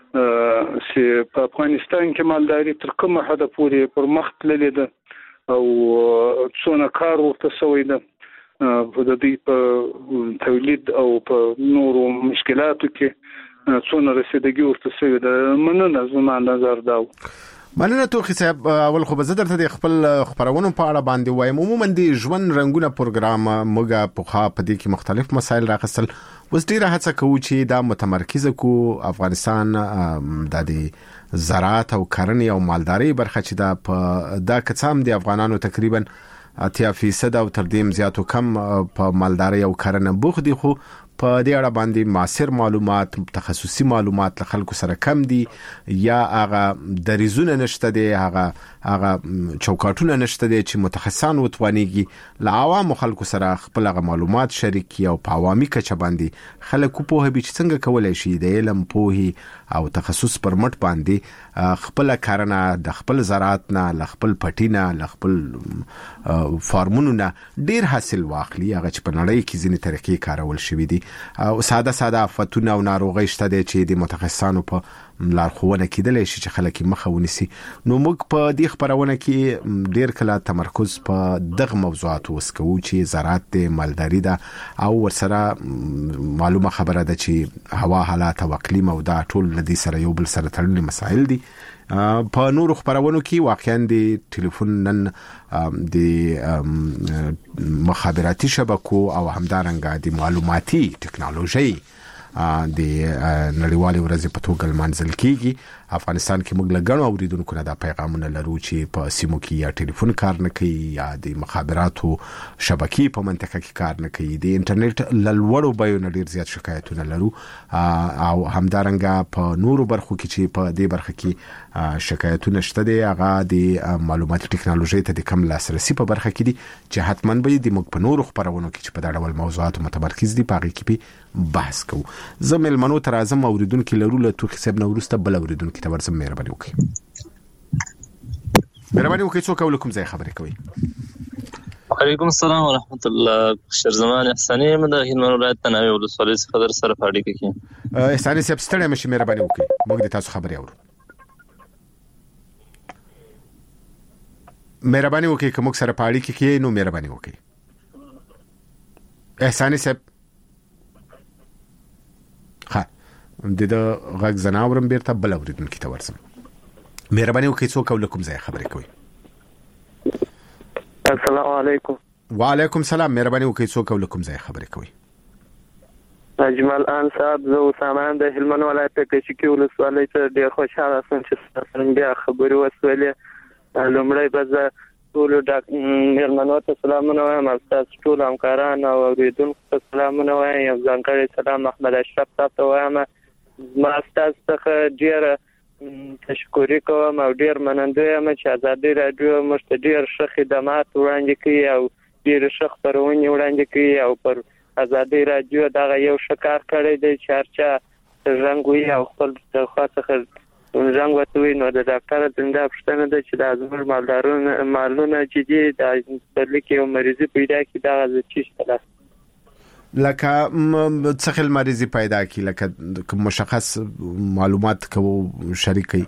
I: چې په افغانستان کې مالداري تر کومه حد پورې پر مخ تللې ده او څونه کار ورته شوی ده په دې په تولید او په نورو مشکلاتو کې څونه رسیدګي ورته شوی ده مننه زما نظر دا
C: مننه توخی صاحب اول خو به زه درته د خپل خبرونو په اړه باندې وایم عموما د ژوند رنگونه پروګرام موږ په خا په دې کې مختلف مسایل راخصل وس ډیره هڅه کوو چې دا متمرکز کو افغانستان د زراعت او کرنې او مالداري برخه چې دا په دا کڅام د افغانانو تقریبا اتیا فیصد او تر دې زیاتو کم په مالداري او کرنه بوخ دي خو په دې اړه باندې معاصر معلومات تخصصي معلومات له خلکو سره کم دي یا هغه دریزونه نشته دي هغه هغه چوکاټونه نشته دي چې متخصصان وتوانيږي له عوامو خلکو سره خپل هغه معلومات شریکي او په عوامي کچه باندې خلکو په هبي چې څنګه کولای شي د علم پوهي او تخصص پر مټ باندې خپل کارونه د خپل زراعت نه ل خپل پټینا ل خپل فارمونو نه ډیر حاصل واخلي هغه چې په نړۍ کې ځینې طریقې کارول شوې دي او ساده ساده آفتونه او ناروغي شته دي چې د متخصصانو په لارښوونه کېدلی شي چې خلک مخه ونیسي نو موږ په دې خبرونه کې ډیر کله تمرکز په دغه موضوعات وسکو چې زراعت د مالداري ده او ورسره معلومه خبره ده چې هوا حالات او اقلیم او دا ټول لدی سره یو بل سره تړلي مسایل دي په نور خبرونو کې واقعا د ټلیفون نن د مخابراتي شبکو او همدارنګه د معلوماتي ټکنالوژي د نړیوالې ورځې په توګه لمانځل کیږي افغانستان کې موږ لګڼو اوریدونکو نه دا پیغامونه لرو چې په سیمو کې یا ټلیفون کار نه کوي یا د مخابراتو شبکې په منطقه کې کار نه کوي د انټرنیټ لوړو بیو نه ډیر زیات شکایتونه لرو او همدارنګه په نورو برخو کې چې په دې برخه کې شکایتونه شته دي هغه د معلوماتي ټکنالوژي ته د کم لاسرسي په برخه کې دي چې حتماً به د موږ په نورو خبرونو کې چې په دا ډول موضوعات متمرکز دي په هغه کې بحث کوو زه ملمنو تر اعظم اوریدونکو لرو له توخي صاحب نو ورسته بل اوریدونکو ته ورسم مهرباني وکړئ مهرباني وکړئ څوک ولکم ځای خبرې کوي
J: وعلیکم السلام ورحمت الله شرزمان احساني مده هلمند ولایت تناوي ولسوالۍ څخه در سره پاړی کې
C: احساني صاحب ستړی مشي مهرباني وکړئ موږ د تاسو خبرې اورو مهرباني وکړئ کوم سره پاړی کې نو مهرباني وکړئ احساني صاحب ها د دې غږ زناورم بیرته بل اوریدونکو ته ورسم مهرباني وکړئ څوک ولکم ځای خبرې کوي
K: السلام علیکم
C: وعلیکم السلام مهرباني وکړئ څوک ولکم ځای خبرې کوي
K: اجمل ان صاحب زه سامان د هلمند ولایت کې چې ولسوالۍ ته ډیر خوشاله سم چې تاسو بیا خبرې وسولې لومړی به زه ټول ډاکټر مېرمنو ته سلامونه وایم تاسو ټول همکاران او اوریدونکو ته سلامونه وایم یو ځانګړی سلام احمد اشرف صاحب ته وایم ما تاسو څخه ډیر تشکر کوم او ډیر مننده یم چې ازادي رادیو موږ ته ډیر ښه خدمات وړاندې کوي او ډیر ښه خبرونه وړاندې کوي او پر ازادي رادیو دا یو شکار کړی دی چې هرچا رنګوي او خپل خاصه څنګه وتوي نو د ډاکټر څنګه پښتنه ده چې د ازمر مالدارونه مالونه چې دي د لیکي او مریضي پیدا کی دا چې شته
C: لکه څخل مریضي پیدا کی لکه مشخص معلومات کو شریکي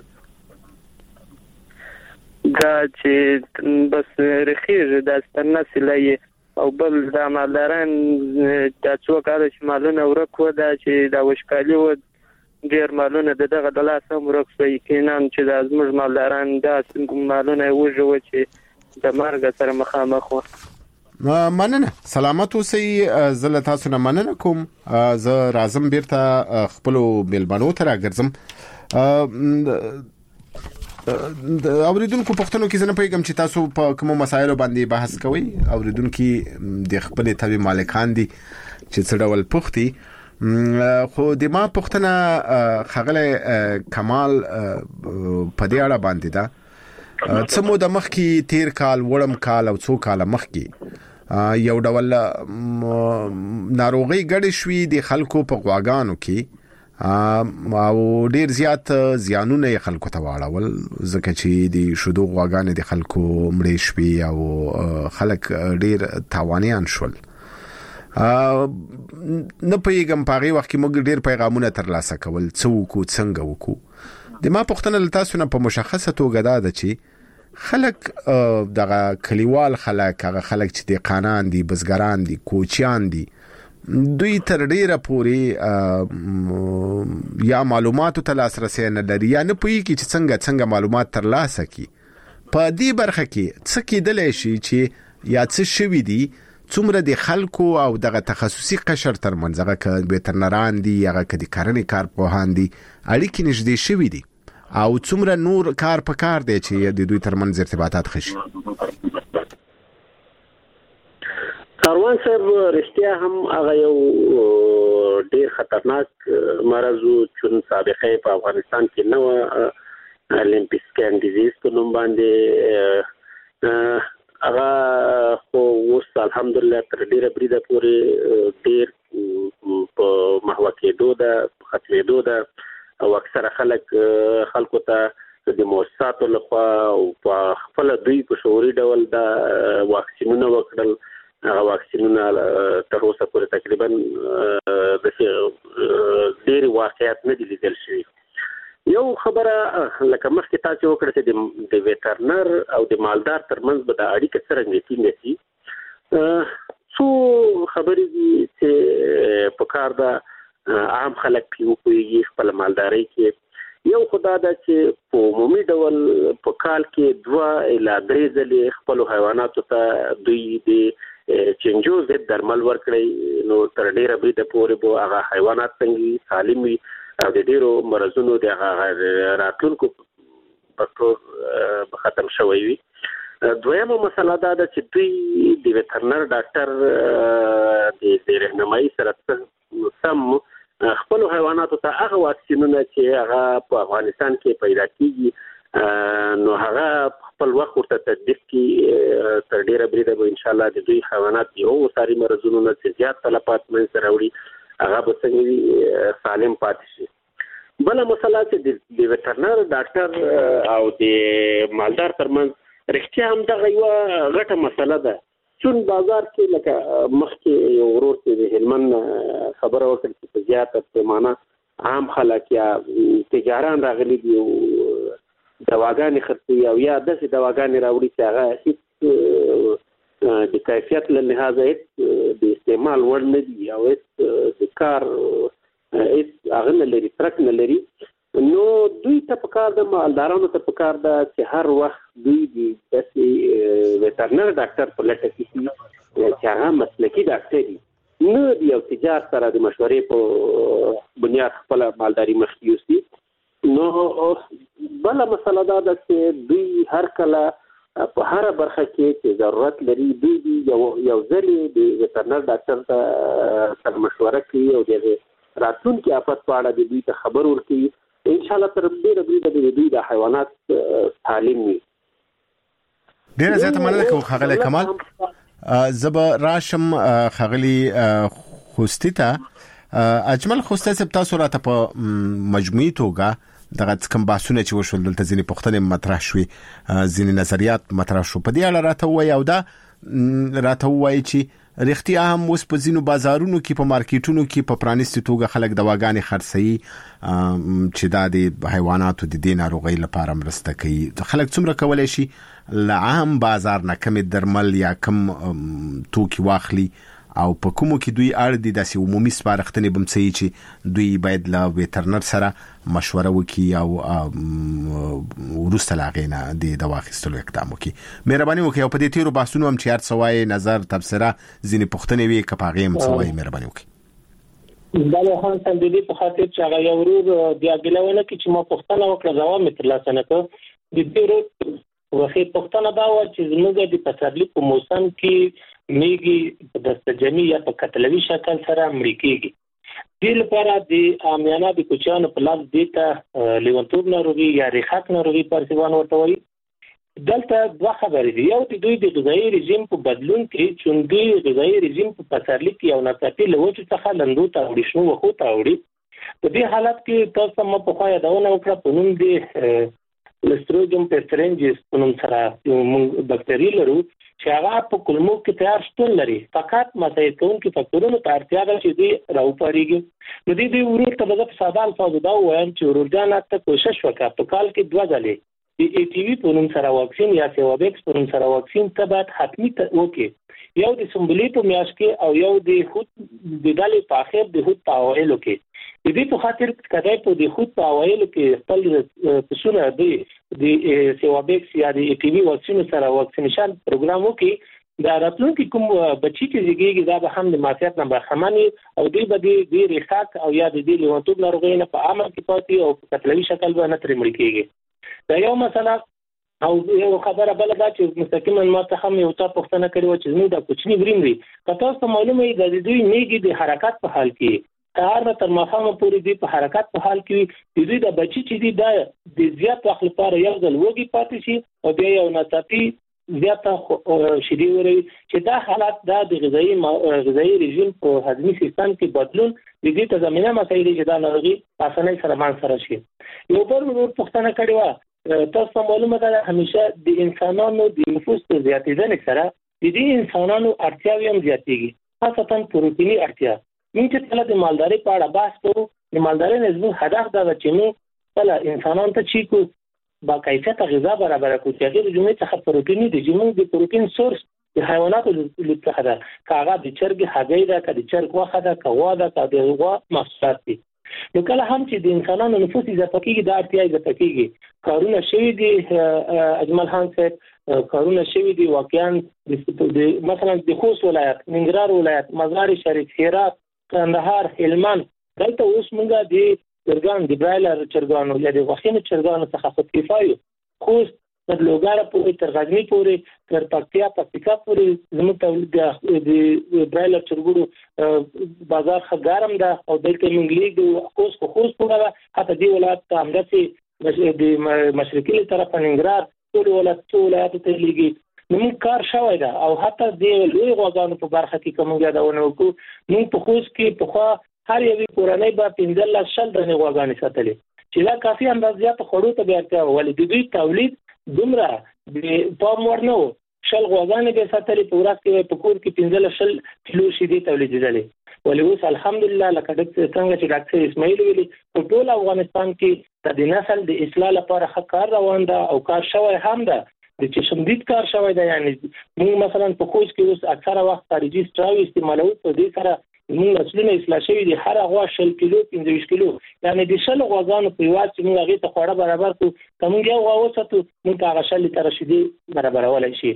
K: دا چې بس رخیږي د ستنسلای او بل د مالداران د څوکاله چې مالونه ورکو دا چې د وشکالي و ډیر مالونه دغه د لاس هم ورکوي کینان چې د ازمر مالداران د مالونه وژو چې د مرګ سره مخامخ و
C: مننه سلامت اوسئ زه له تاسو نه مننه کوم زه راځم بیرته خپل ملمنو ته راګرځم اوریدونکو پښتنو کې زنه پیغام چې تاسو په کوم مسایلو باندې بحث کوئ اوریدونکو د خپل تابع مالکان دي چې څه ډول پختي خو د ما پختنه خغله کمال په دې اړه باندې دا څمو د مخ کې تیر کال وړم کال او څو کال مخ کې یو ډول ناروغي ګډ شوې د خلکو په غواګانو کې او ډیر زیات زیانونه خلکو ته واړول ځکه چې د شودو غواګانې د خلکو مړې شوې او خلک ډیر تاوانیان شول. نه پیغام پاره وخت کې موږ ډیر پیغامونه ترلاسه کول څوک څنګه وکړو. د ما پختنه لتاسو نه په مشخصه توګه دا ده چې خلک دغه کلیوال خلک هغه خلک چې د قانان دي بزګران دي کوچیان دي دوی تر ډیره پوري یا معلوماتو ته لاسرسي نه لري یا نه پوي کې چې څنګه څنګه معلومات ترلاسه کی په دې برخه کې څه کېدلی شي چې یا څه شوي دي څومره د خلکو او دغه تخصصي قشر ترمنځ هغه ک ویټرنران دي هغه ک د کرنې کارپوهان دي اړیکې نږدې شوي دي او څومره نور کار په کار دی چې د دوی ترمنځ ارتباطات خشي.
E: کاروان صاحب رښتیا هم هغه یو ډیر خطرناک مرض چې سابقه په افغانستان کې نه و لیمپسکین ډیزیز په نوم باندې هغه خو اوس الحمدلله تر ډیره بریده پورې ډیر په محو کېدو ده ختمېدو ده او اکثره خلک خلکو ته د مؤسساتو لخوا او په خپل دوی په شعوري ډول دا واکسینونه وکړل. هغه واکسینونه تر اوسه پورې تقریبا د ډېر واقعیت نه دي لیدل شوي. یو خبره لکه مخکې تاسو وکړه چې د ویټرنر او د مالدار ترمنځ به د اړیکې څرنګه ټینګه شي. څو خبرې دي چې په کار ده عام خلک پې وپوهېږي خپل مالدارۍ کې. یو خدا ده چې په عمومي ډول په کال کې دوه الی درې ځلې خپلو حیواناتو ته دوی د چنجو ضد درمل ورکړي نو تر ډیره بریده پورې به هغه حیوانات څنګه سالم وي او د ډیرو مرزونو د راتلونکو فکټور ختم شوی وي. دویمه مسله دا ده چې دوی د ویټرنر ډاکټر د رهنمایي سره سم خپل حیواناتو ته هغه واکسینونه چې هغه په افغانستان کې پیدا کیږي نو هغه خپل وخت ورته تطبیق کی تر ډیره بریده به ان شاء الله د دوی حیوانات یو ساري مرزونو نه زیات تلفات منځ راوړي هغه به څنګه سالم پاتې شي. بل مسله چې د ویټرنر ډاکټر او د مالدار ترمنځ رښتیا هم دغه یو غټه مسله ده. چون بازار کې لکه مخکې یو ورور چې د هلمند خبره وکړه چې په زیاته پیمانه عام خلک یا تجاران راغلي دي دواګانې خرڅوي او یا داسې دواګانې راوړي چې هغه هیڅ د کیفیت له لحاظه هیڅ د استعمال وړ نه دي او هیڅ د کار هیڅ هغه نه لري ترک نه لري. نو دوی ته پکار ده مالدارانو ته پکار ده چې هر وخت دوی د داسې ویټرنر ډاکټر په لټه کې شي چې هغه مسلکي ډاکټر وي نه د یو تجار سره د مشورې په بنیاد خپله مالداري مخکې یوسي. نو بله مسله دا ده چې دوی هر کله په هره برخه کې چې ضرورت لري دوی یو یو ځلې د ویټرنر ډاکټر سره مشوره کوي او د راتلونکي آفت په اړه د دوی ته خبر ورکوي. ان شاء الله تر ډیره بریده د دوی د حیوانات سالم وي.
C: ډیره زیاته مننه کوم خغلی کمال. زب راشم خغلی خوستی ته اجمل خوستی صاحب تاسو راته په مجموعي توګه دغه کوم بحثونه چې وشول دلته ځینې پوښتنې مطرح شوې ځینې نظریات مطرح شو په دې اړه راته وایي او دا راته وایي چې رښتیا هم اوس په ځینو بازارونو کې په مارکیټونو کې په پرانیستي توګه خلک دواګانې خرڅوي چې دا د حیواناتو د دې ناروغۍ لپاره مرسته کوي. خلک څومره کولی شي له عام بازار نه کمې درمل یا کم توکي واخلي او په کومو کې دوی اړ دي داسې عمومي سپارښتنې به هم څه چې دوی باید له ویټرنر سره مشوره وکړي او وروسته له هغې نه د دوا اخیستلو اقدام وکړي. مهرباني وکړئ او په دې تېرو بحثونو هم چې هر څه وایي نظر تبصره ځینې پوښتنې وي که په هغې هم څه وایي مهرباني وکړئ.
E: بله خان صاحب د دې په خاطر چې هغه یو ورور بیا ګیله ونه کړي چې ما پوښتنه وکړه ځواب مې ترلاسه نه کړ. د دې ورور وخت پوښتنه دا وه چې زموږ د پسرلي په موسم کې میږي په دستجمي یا په کتلوي شکل سره مړې کېږي دې لپاره د عامیانه د کوچیانو په لفظ دې ته لیونتوب ناروغي یا ریخک ناروغي پارسیوان ورته وایي. دلته دوه خبرې دي. یو د دوی د غذایي رژیم په بدلون کې چې دوی غذایي رژیم په پسرلي کې یو ناڅاپي له وچو څخه لندو ته وړي، شنو وښو ته وړي. په دې حالت کې تاسو ما په خوا یادونه وکړه په نوم د لستروجیم پیسټرینجس په نوم سره یو بکتری لرو چې هغه په کولمو کې تیار شتون لري. فقط مسایل کوونکي فاکتورونو ته اړتیا ده چې دوی راوپارېږي. نو دې دې ورور ته به په ساده الفاظو دا ووایم چې ورور جان ته کوشش وکړه په کال کې دوه ځلې د ای ټي وي په نوم سره واکسین یا سیوابیکس په نوم سره واکسین ته باید حتمي وکړي. یو د سمبلی په میاشت کې او یو د خود د ډالې په اخر د خود په اوایلو کې. د دې په خاطر کدی په د خود په اوایلو کې خپل پسونه د سیوابیکس یا د ای ټي وي واکسین سره واکسینیشن پروګرام وکړي. دا راتلونکي کوم بچی چې زیږیږي دا به هم د معافیت نه برخمنې او دوی به د ریخک او یا د لیونتوب ناروغۍ نه په عامه کې پاتې او په قتلوي شکل به نه ترې مړ کېږي. دا یو مسله. او یو خبره بل دا چې مستقیما ما ته هم یو څه پوښتنه کړې و چې زموږ د کوچني ګرین وي که تاسو معلومه وي د دوی میږي د حرکت په حال کې سهار نه تر ماښامه پورې دوی په حرکت په حال کې وي. دوی د بچي چې دي دا د زیات وخت لپاره یو ځل وږي پاتې شي او بیا یو ناڅاپي زیاته شیدې وري چې دا حالت دا د غذایي غذایي رژیم په هضمي سیستم کې بدلون د دې ته زمينه مسایل چې دا ناروغي په اسانۍ سره مان سره شي. یو بل ورور پوښتنه کړې و تاسو معلومه ده همیشه د انسانانو د نفوس په زیاتېدنې سره د دې انسانانو اړتیاوې هم زیاتېږي، خاصتا پروتیني اړتیا. موږ چې کله د مالدارۍ په اړه بحث کوو د مالدارۍ نه زموږ هدف دا ده چې موږ کله انسانانو ته چې کو با کیفیت غذا برابر کړو چې هغه د جملې څخه پروتین دي چې موږ د پروتین سورس د حیواناتو څخه ده، کاغه د چرګ هګۍ ده، که د چرګ غوښه ده، که غوا ده، که د غوا محصولات دي. نو کله هم چې د انسانانو نفوس اضافه کیږي دا اړتیا اضافه کیږي. کارونه شوي دي اجمل خان صاحب، کارونه شوي دي واقعا د مثلا د خوست ولایت، ننګرهار ولایت، مزار شریف، هرات، کندهار، هلمند، دلته اوس موږ د چرګان د برایلر چرګانو یا د غوښینو چرګانو څخه خود کفایو خوست تر لوګاره پورې تر غزنی پورې تر پکتیا پکتیکا پورې زموږ تولید د برایلر چرګونو بازار خګارم ده او دلته موږ لیږو خوست خو خوست پورې حتی دی ولایت ته همداسې د مشرقي طرف ننګرهار ټول ولایت ټول ولایت ته لیږي. موږ کار شوی ده او حتی د لوی غواګانو په برخه کې کوم یادونه وکړو. موږ په خوست کې په خوا هر یوې کورنۍ به پنځه لس شل دانې غواګانې ساتلې چې دا کافي اندازه زیاته خوړو ته بیا اړتیا وه، ولې د دوی تولید دومره د پام وړ نه و. شل غواګانې به ساتلې په ورځ کې په کور کې پنځه لس شل کیلو شیدې تولیدېدلې. ولې اوس الحمدلله لکه څنګه چې ډاکټر اسماعیل ویلي په ټول افغانستان کې د نسل د اصلاح لپاره ښه کار روان ده او کار شوی هم ده، د چشمدید کار شوی ده. یعنی موږ مثلا په خوست کې اوس اکثره وخت خارجي سټراوي استعمالوو، په دې سره موږ نسلونه اصلاح شوي دي. هر غوا شل کیلو پنځه ویشت کیلو یعنی د شل غواګانو په یوه چې موږ هغې ته خواړه برابر کړو که موږ یو غوا وساتو موږ ته هغه شل لیتره شیدې برابرولی شي.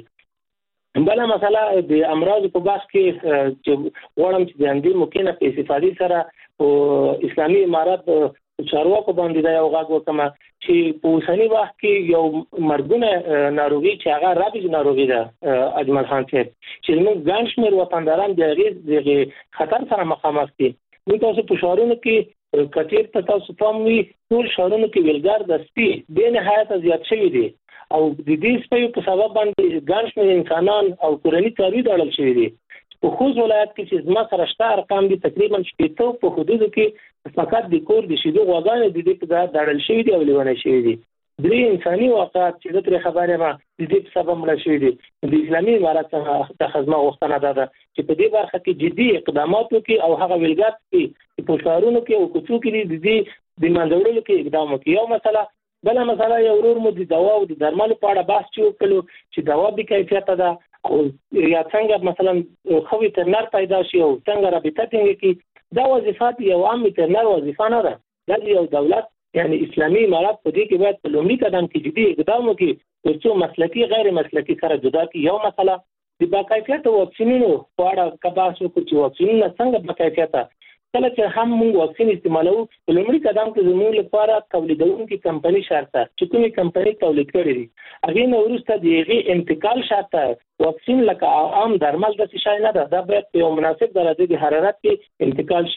E: بله مسله د امراضو په بحث کې چې غواړم چې د همدې موقع نه په استفادې سره په اسلامي امارت چارواکو باندې دا یو غږ وکړم چې په اوسني وخت کې یو مرګونه ناروغي چې هغه رابیج ناروغي ده اجمل خان صاحب چې موږ ګڼ شمېر وطنداران د هغې د خطر سره مخامخ دي. موږ تاسو په ښارونو کې که چېرته تاسو پام وي ټول ښارونو کې ویلګار د سپي بې نهایته زیات شوي دي او د دې سپیو په سبب باندې ګڼ شمېر انسانان او کورني څاروي داړل شوي دي. په خوست ولایت کې چې زما سره شته ارقام دي تقریبا شپېته په حدودو کې فقط د کور د شیدو غواګانې د دې په ځای داړل شوي دي او لیونی شوي دي. درې انساني واقعات چې زه ترې خبر یم د دې په سبب مړه شوي دي. د اسلامي امارت څخه زما غوښتنه دا ده چې په دې برخه کې جدي اقدامات وکړي او هغه ویلګات چې په ښارونو کې او کوڅو کې دي د دې د منځه وړلو کې اقدام وکړي. یو مسله. بله مسله یو ورور مو د دوا او د درملو په اړه بحث چې وکړو چې دوا بې کیفیته ده او یا څنګه مثلا ښه ویټرنر پیدا شي او څنګه رابطه ټینګه کړي. دا وظیفات یو عام ویټرنر وظیفه نه ده، دا یو دولت یعنی اسلامي امارت په دې کې باید په لومړي قدم کې جدي اقدام وکړي تر څو مسلکي غیر مسلکي سره جدا کړي. یو مسله د باکیفیته واکسینونو په اړه که بحث وکړو چې واکسینونه څنګه باکیفیته کله چې هم موږ واکسین استعمالوو په لومړي قدم کې زموږ لپاره تولیدونکي کمپنۍ شرط ده چې کومې کمپنۍ تولید کړي دي هغې نه وروسته د هغې انتقال شرط ده. واکسین لکه عام درمل داسې شی نه ده، دا باید په یو مناسب درجه د حرارت کې انتقال شي.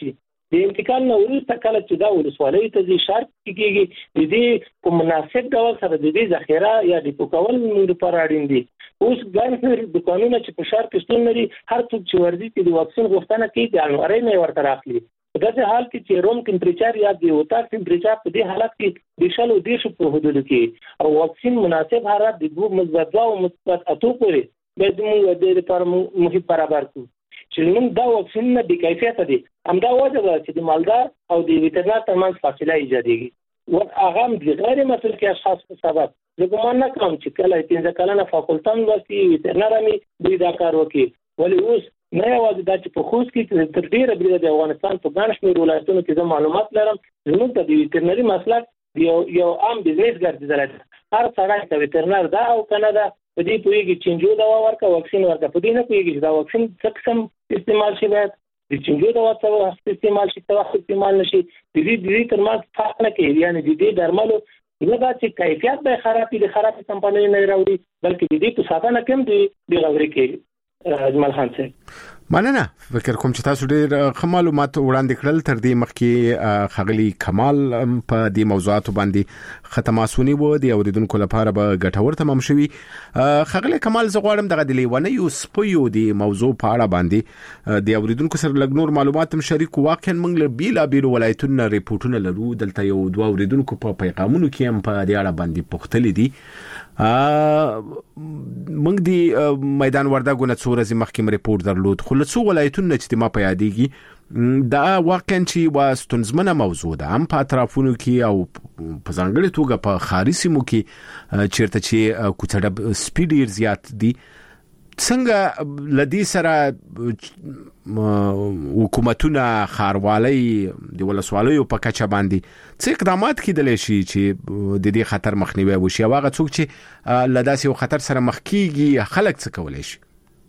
E: د انتقال نه وروسته کله چې دا ولسوالۍ ته ځي شرط کېږي د دې په مناسب ډول سره د دې ذخیره یا د پوکول موږ لپاره اړین دي. اوس ګڼ د قانون چې په شرط کې شتون لري هر څوک چې ورځي چې د واکسین غوښتنه کوي د انورۍ نه ورته راخلي. په داسې حال کې چې روم ټمپریچر یا د اوتاق ټمپریچر په دې حالت کې د شلو دیرشو په حدودو کې او واکسین مناسب حرارت د دوه مثبت دوه او مثبت اتو پورې باید موږ د لپاره محیط برابر کړو چې موږ دا واکسین نه د کیفیت دي. همدا وجه ده چې د مالدار او د ویټرنار ترمنځ فاصله ایجادېږي. و هغه د غیر مسلکي اشخاص په سبب زه ګمان نه کوم چې کله پنځه کلنه فاکولټان ورسي ویټرنار مې دوی دا کار وکړي. ولې اوس نه یوازې دا چې په خوست کې تر ډیره بریده د افغانستان په ګڼ شمېر ولایتونو کې زه معلومات لرم زموږ ته د ویټرنري مسلک یو یو عام بزنس ګرځېدلی دی. هر سړی ته ویټرنر دا او که نه ده په دې پوهېږي چینجو دوا ورکړه واکسین ورکړه په دې نه پوهېږي چې دا واکسین څه قسم استعمال شي باید د چینجو دوا څه وخت استعمال شي څه وخت استعمال نه شي د دې د دې ترمنځ فرق نه کوي. یعنې د دې درملو نه دا چې کیفیت به خراب وي د خرابې کمپنۍ نه راوړي بلکې د دې په ساتنه کې هم د بېغوري کوي. اجمل خان صاحب
C: مننه. فکر کوم چې تاسو ډېر ښه معلومات وړاندې کړل. تر دې مخکې ښاغلي کمال په دې موضوعاتو باندې ختماسونی وو د اوریدونکو لپاره به ګټور تمام شوي. ښاغلي کمال زه غواړم دغه د لیونیو سپیو د موضوع په اړه باندې د اوریدونکو سره لږ نور معلومات هم شریک. واقعا موږ له بیلابیلو ولایتونو ریپورټونه لرو. دلته یو دوه اوریدونکو په پیغامونو کې هم په دې اړه باندې پوښتلي دي. موږ د میدان وردګو نه څو ورځې مخکې ریپورت درلود خو له څو ولایتونو چې ما په یادېږي دا واقعا چې وا ستونزمنه موضوع ده هم په اطرافونو کې او په ځانګړې توګه په ښاري سیمو کې چیرته چې کوڅه سپي ډېر زیات دي. څنګه لدی سره حکومتونه ښاروالۍ د ولسوالیو په کچه باندې څه اقدامات کیدلی شي چې د دې خطر مخنیوی وشي او هغه څوک چې لداسې یو خطر سره مخ کیږي خلک څه کولی شي؟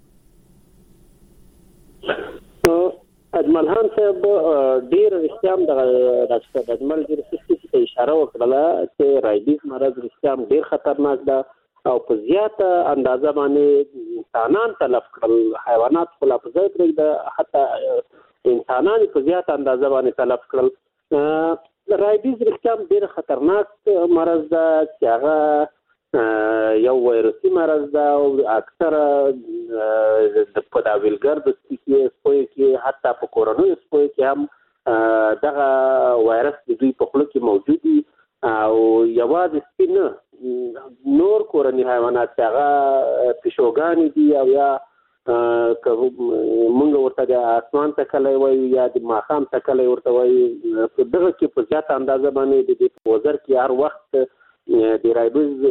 D: اجمل خان صاحب ډیر رښتیا هم د ډاکټر اجمل ډیر څه اشاره وکړه چې رایبیز مرض رښتیا هم ډیر خطرناک ده او په زیاته اندازه باندې انسانان تلف کړل. حیوانات خو لا په ځای پرېږده حتی انسانان په زیاته اندازه باندې تلف کړل. رایبیز رښتیا هم ډیر خطرناک مرض ده چې هغه یو وایرسي مرض ده او اکثره په دا ویلګر د سپیو کې حتی په کورنیو سپیو کې هم دغه وایرس د دوی په خوله کې موجود دي او یوازې سپي نه نور کورني حیوانات هغه پیشوګانې دي او یا که مونږ ورته د اسمان تکلی وایو یا د ماښام تکلی ورته وایو په دغه کې په زیاته اندازه باندې د دې په وزر کې هر وخت د رایبیز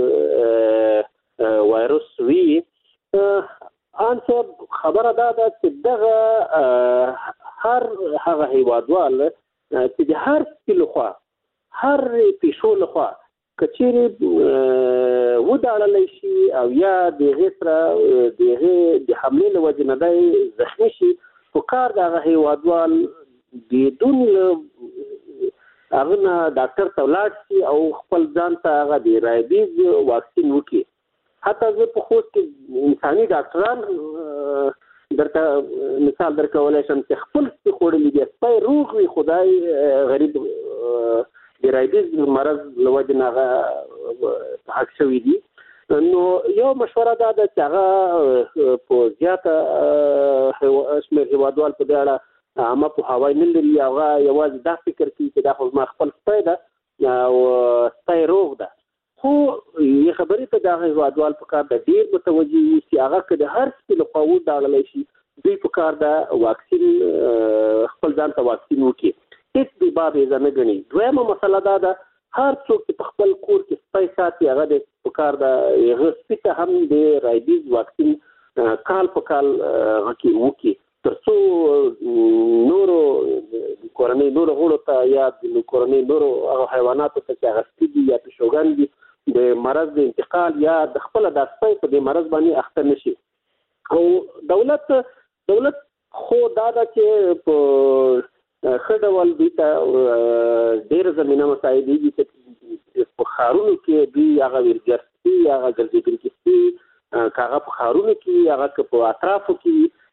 D: وایرس وي. ان صاحب خبره دا ده چې دغه هر هغه هیوادوال چې د هر سپي لخوا هر پیشو لخوا کچېرې وداړلی شي او یا د هغې سره د هغې د حملې له وجې نه دی زخمي شي په کار د هغه هیوادوال بدون هغه نه ډاکټر ته ولاړ شي او خپل ځان ته هغه د رایبیز واکسین وکړي. حتی زه په خوست کې انساني ډاکټران درته مثال درکولی شم چې خپل سپي خوړلي دي سپی روغ وي خدای غریب د رایبیز مرض له وجې نه هغه حق شوي دي. نو یو مشوره دا ده چې هغه په زیاته شمېر هیوادوال په دې اړه عامه پوهاوی نه لري. هغه یوازې دا فکر کوي چې دا خو زما خپل سپی ده او سپی روغ ده. خو یې خبرې ته دغه هیوادوال په کار ده ډېر متوجه وي چې هغه که د هر سپي لخوا وداړلی شي دوی په کار ده واکسین خپل ځان ته واکسین وکړي. هیڅ د باب یې نه ګڼي. دویمه مسله دا ده هر څوک چې په خپل کور کې سپی ساتي هغه د په کار ده هغه سپي ته هم د رایبیز واکسین کال په کال هغه کې وکړي تر څو نورو د کورنۍ نورو غړو ته یا د کورنۍ نورو هغه حیواناتو ته چې هغه سپي دي یا پیشوګان دي د مرض د انتقال یا د خپله دا سپی په دې مرض باندې اخته نه شي. او دولت دولت خو دا ده چې په ښه ډول دوی ته ډېره زمینه مساعدېږي چې په ښارونو کې دوی هغه ویلګر سپي هغه ګرځېدونکي سپي که هغه په ښارونو کې هغه که په اطرافو کې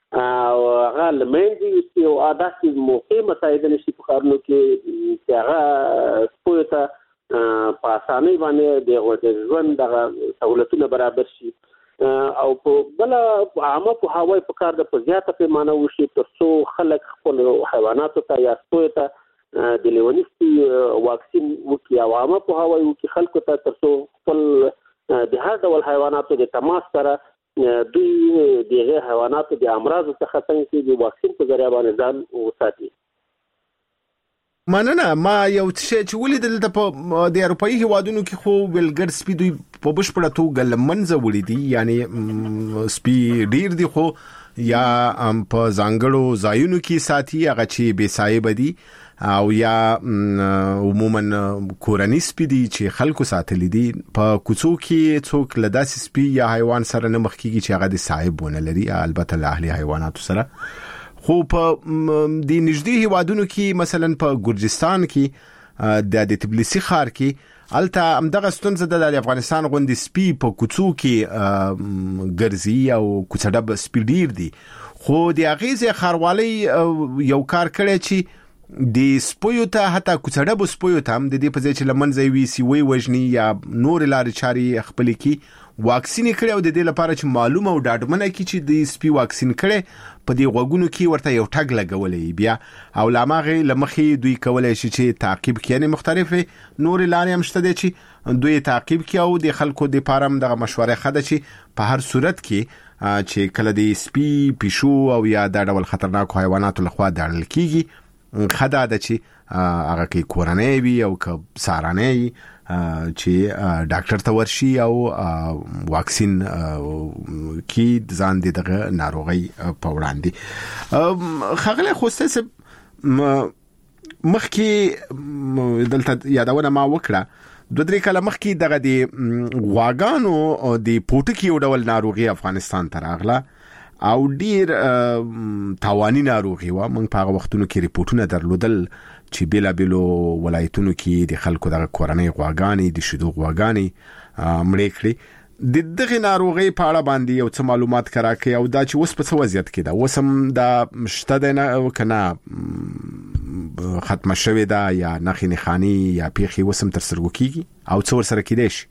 D: او هغه لمنځي او عادت موقع مسایل نشي په کارونو کې چې هغه سپوته په اسانۍ باندې د ژوند د سہولتونو برابر شي او په بل عامه په هواي په کار د پزیاته پیمانه وشي ترڅو خلک خپل حیواناتو ته یا سپوته د لیونیستي واکسین وکي او عامه په هواي وکي خلکو ته ترڅو خپل د هر ډول حیواناتو د تماس سره دوی دغه حیواناتو د امراض څخه څنګه د واکسین په ذریعہ باندې ځان وساتي.
C: مننه. ما یو څه چې ولیدل د د اروپאי هیوادونو کې خو ولګر سپي دوی په بشپړه توګه لمنځه وړي دي، یعنی سپي ډیر دي خو یا په ځانګړو ځایونو کې ساتي هغه چې بے صاحب دي او یا عموما کورنی سپي دي چې خلکو ساتلي دي. په کوڅو کې څوک لداسي سپي یا حیوان سره نه مخ کیږي چې هغه د صاحب ونه لري، البته له اهلي حیواناتو سره. خو په د نږدې هیوادونو کې مثلا په ګرجستان کې د د تبلیسي ښار کې الته همدغه ستونزه د افغانستان غوندي سپي په کوڅو کې ګرځي او کوڅډب سپي ډیر دي، خو د اغیزه خاروالي یو کار کړی چې د سپیو ته حتی کوڅډب سپیو ته هم د دې په ځای چې لمنځي وي سی وی وجني یا نور لارې چاري خپل کې واکسین کړي او د دې لپاره چې معلومه او ډاډمنه کی چې د سپي واکسین کړي په دې غوګونو کې ورته یو ټګ لګولې بیا او لامغه لمخې دوی کولای شي چې تعقیب کړي مختلفه نور لارې هم شته دي چې دوی تعقیب کړي او د خلکو د پارم دغه مشوره خده چې په هر صورت کې چې کله د سپي پښو او یا د ډول خطرناک حیواناتو لخوا دړل کیږي خدا د چې هغه کې کورنۍ وي او ک سارانه چې ډاکټر ته ورشي او واکسین کې ځان دي دغه ناروغي په وړاندې. خغله خوسته مخکې دلته یادونه ما وکړه دوه درې کله مخکې دغه د غواګانو د پوټکی یو ډول ناروغي افغانستان ته راغله او ډیر تاوانی ناروغي و. موږ په هغه وختونو کې ریپورتونه درلودل چې بیلا بیلو ولایتونو کې د خلکو دغه کورنۍ غواګانی د شیدو غواګانی مړې کړې. د دغه ناروغي په اړه باندې یو څه معلومات کراکې او دا چې اوس په څه وضعیت کې ده، اوس هم دا شته نه کنه ختمه شوې ده یا نخې نخانی یا پیخي اوس هم تر سرګو کیږي او څو سره کېدای شي؟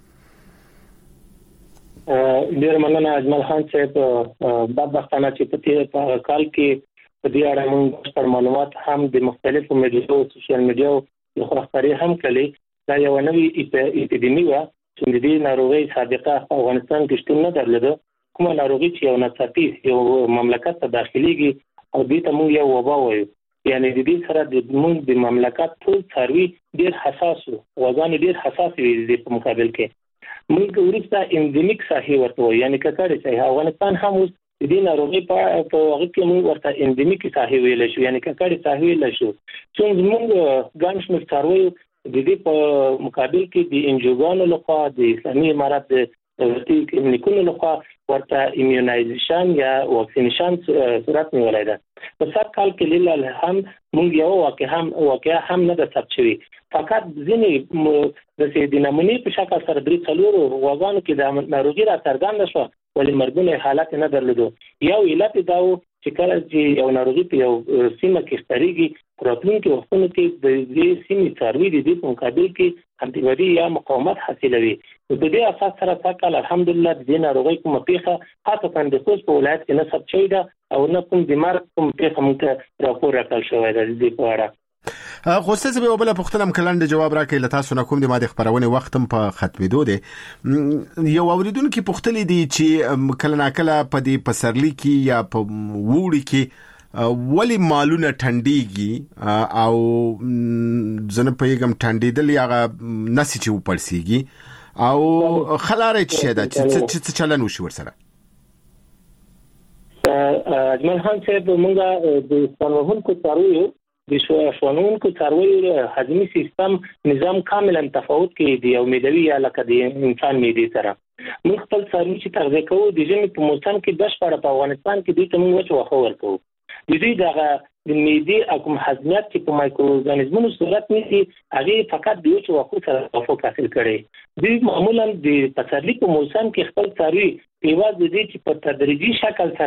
E: ډیر مننه اجمل خان صاحب. بدبختانه چې په تیر په کال کې په دې اړه موږ پر معلومات هم د مختلفو میډیاو سوشل میډیاو د خبري هم کړي. دا یو نوې اپیډیمي و چې د دې ناروغي سابقه په افغانستان کې شتون نه درلوده. کومه ناروغي چې یو ناڅاپي یو مملکت ته داخليږي او دې ته موږ یو وبا وایو، یعنی د دې سره د موږ د مملکت ټول څاروي ډیر حساس وو، وزن ډیر حساس وي د په مقابل کې. موږ ورسته اندیمیک ساحه ورته وایو، یعنی ککړې چې افغانستان هم اوس د دې ناروغي په هغه کې موږ ورته اندیمیک ساحه ویل شو، یعنی ککړې ساحه ویل شو. څنګه موږ ګانش مر څاروي د دې په مقابل کې د انجوګانو لخوا د اسلامي امارات د دولتي کلینیکونو لخوا ورته ایمیونایزیشن یا واکسینیشن صورت نیولای ده. په سر کال کې لیل هم موږ یو واقع هم واقع هم نه د ثبت شوی، فقط ځینې د سې د نمونې په شکل سره درې څلور غواګانو کې د ناروغي را څرګنده شو ولې مرګونه حالت نه درلودو. یو علت دا و چې کله چې یو ناروغي په یو سیمه کې خپرېږي راتلونکي وختونو کې د دې سیمې څاروي د دې په مقابل کې انټي باډي یا مقاومت حاصلوي. په دې اساس سره تکل الحمدلله د دې ناروغي کومه پیښه خاصه د خوست په ولایت کې نه ثبت شوې ده او نه کوم د مرګ کوم پیښه موږ راپور راکړل شوې ده د دې په اړه.
C: خوسته زه به بل پختنم کلند جواب راکې لته سونه کوم د ماده خبرونه وختم په ختمېدو دي. یو اوریدونکو پختلې دي چې کله ناکله په دې پسرلی کې یا په ووري کې ولی مالونه ټنډيږي او زنه پیغام ټنډېدل یا نسی چې وپړسيږي او خلاره چې دا چې چلن وشي ورسره.
E: اجمل خان صاحب موږ د قانونونکو څارویو د شوانونکو څارویو هضمي سیستم نظام کاملا تفاوت کې دی او معدوي یا لکه د انسان معدې سره. موږ خپل څاروي چې تغذیه کوو د ژمي په موسم کې بشپړه په افغانستان کې دوی ته موږ وچ واښه ورکوو. د دوی دغه د معدې او کوم هضمیت چې په مایکرو ارګانیزمونو صورت نیسي هغه فقط د وچ واښو سره توافق حاصل کړي. دوی معمولا د پسرلي په موسم کې خپل څاروي په واځ د دې چې په تدریجي شکل سره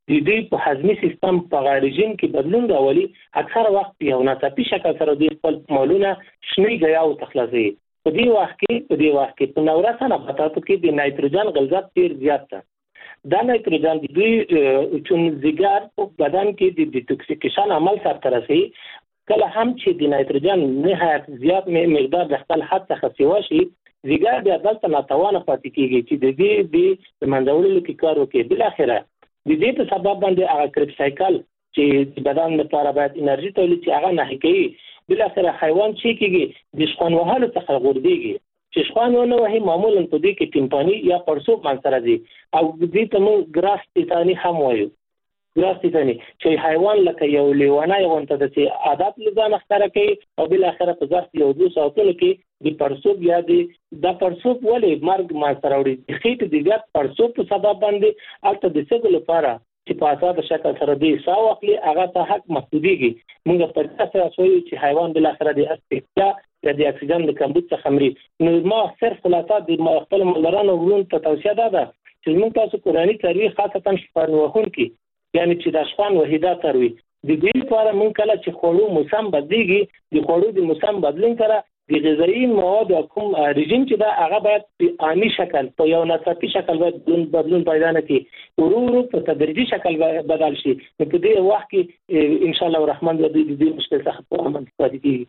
E: د دې په هضمي سیستم په رژیم کې بدلون راولي اکثر وخت یو ناڅاپي شکل سره د خپل مولونه شنی غیاو تخلصي په دې وخت کې په دې وخت کې په نورسه نباتاتو کې د نایتروجن غلظت ډیر زیات ده. دا نایتروجن د دوی چون زیګار په بدن کې د ډیټوکسیکیشن عمل سره رسي کله هم چې د نایتروجن نهایت زیات مقدار د خپل حد څخه سیوا شي زیګار بیا دلته ناتوانه پاتې کیږي چې د دې د منځولو کې کار وکړي. بل اخره د دې په سبب باندې هغه کریب سایکل چې بدن لپاره باید انرژي تولید چې هغه نه کوي بل اخره حیوان چې کیږي د شخوان وهلو څخه غوړېږي چې شخوان ونه وهي معمولا په دې کې ټیمپانی یا پرسوب منځره دي او دې ته موږ ګراس تیتانی هم وایو. ګراس تیتانی چې حیوان لکه یو لیوانای غونته د چې عادت لزان اختره کوي او بل اخره په ځخ یو دوه ساعتونو کې د پرسوب یا د پرسوب ولې مرګ منځره وړي د خېټې د زیات پرسوب په سبب باندې البته د څه لپاره چې په اساس شکل سره دی ساو اخلي هغه ته حق محدوديږي. موږ په تاسو سوي چې حیوان بل اخره د استیا یا د اکسیجن د کمبود څخه مري. نو ما صرف خلاصات د خپل ملرانو ورون ته توصيه ده چې موږ تاسو قرآني ترویح خاصتا شپان وهون کې یعنی چې د شپان وحیدات ترویح د دې لپاره موږ کله چې خوړو موسم بدلېږي د خوړو د موسم بدلون سره د غذایی مواد کوم رژیم چې دا هغه باید په عامي شکل په یو ناڅاپي شکل باید بدلون پیدا نه کړي ورو ورو په تدریجي شکل بدل شي. نو په دې وخت کې ان شاء الله الرحمن د دې مشکل څخه په امن پاتې کیږي.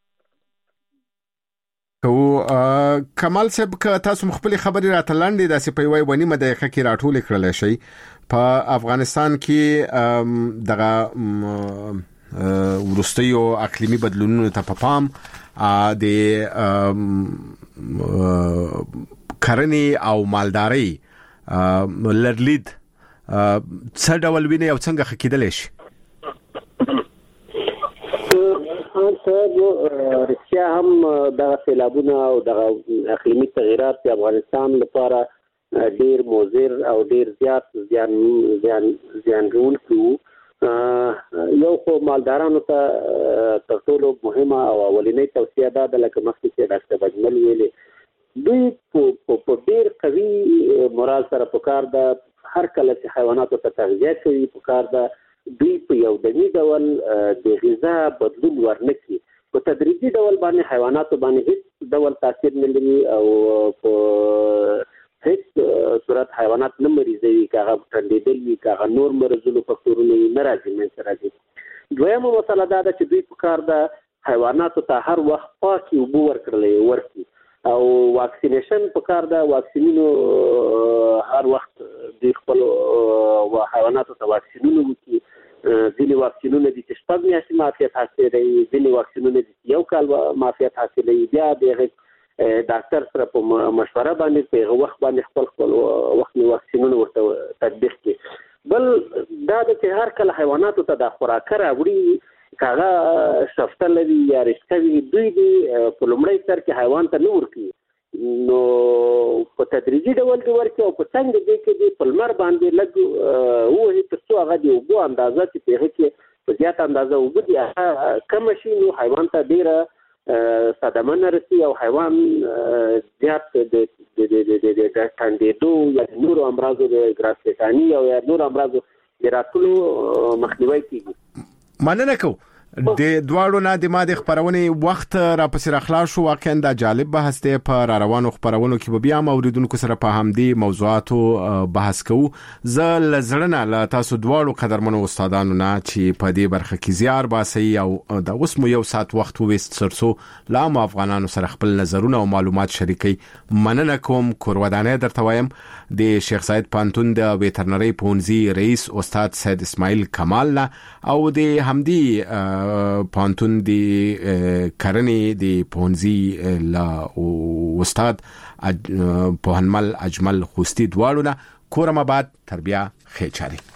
C: او کمال صاحب که تاسو مخبل خبري راتلاندې د سپیوي ونی مدایخه کې راټول کړل شي په افغانستان کې دغه ورستیو اقلیمی بدلونونو ته په پام د کرنې او مالداري لرلید څه ډول ویني او څنګه خکېدل شي؟
D: سر رښتیا هم دغه سیلابونه او دغه اقلیمي تغیرات په افغانستان لپاره ډیر موزر او ډیر زیات زیان زیان زیان رسوونکي یو خو مالدارانو ته تر ټولو مهمه او اولنۍ توصیه ده د لکه مخکې چې ډاکټر بجمل ویلي دوی په ډیر قوي مورال سره پکار ده هر کله چې حیواناتو ته تغذیه کوي پکار ده دوی په یو دني ډول د غذا بدلون ورنکي په تدریجي ډول باندې حیواناتو باندې هیڅ ډول تاثیر نه لري او په هیڅ صورت حیوانات نه مریضوي کاغه ټندېدل کاغه نور مرزونو فکتورونه نه راځي منځ راځي. دویمه مسله دا ده چې دوی په کار ده حیواناتو ته هر وخت پاکي اوبه ورکړل ورکړي او واکسینیشن په کار ده واکسینونو هر وخت د خپل حیواناتو ته واکسینونه وکړي. ځینې واکسینونه دي چې شپږ میاشتې معافیت حاصلوي ځینې واکسینونه دي چې یو کال معافیت حاصلوي بیا د هغې ډاکټر سره په مشوره باندې په هغه وخت باندې خپل خپل وختي واکسینونه ورته تطبیق کړي. بل دا ده چې هر کله حیواناتو ته د خوراکه راوړي کاغه شفته لري یا رشته وي دوی دي په لومړی سر کې حیوان ته نه ورکوي نو په تدریجي ډول دی ورکوي او په څنګه دی کې دی په لمر باندې لږ وهي تر څو هغه د اوبو اندازه چې په هغه کې په زیات اندازه اوبه دي هغه کم شي نو حیوان ته ډېره صدمه نه رسي او حیوان زیات د ټندېدو یا نورو امراضو د ګراسپیټاني او یا نورو امراضو د راتلو مخنیوی کیږي.
C: مننه کوم د دواړو نه د ماده خبرونه وخت را پسې راخلا شو. واقعا دا جالب بحث دی په را روانو خبرونو کې به بیا موریدونکو سره په همدي موضوعاتو بحث کوو. زه لزړنه ل تاسو دواړو قدرمنو استادانو نه چې په دې برخه کې زیار باسي او دا اوس مو یو ساعت وخت وېست سرسو لا مو افغانانو سره خپل نظرونه او معلومات شریکي. مننه کوم کورودانه درته وایم د شیخ زاید پانتون د ویټرنری پونزي رئیس استاد سید اسماعیل کمال نه او د همدي پانتون دی کرنې دی پونزي لا استاد پوهنمل اجمل خوستی دواړو نه کورم آباد تربیه خیچاري.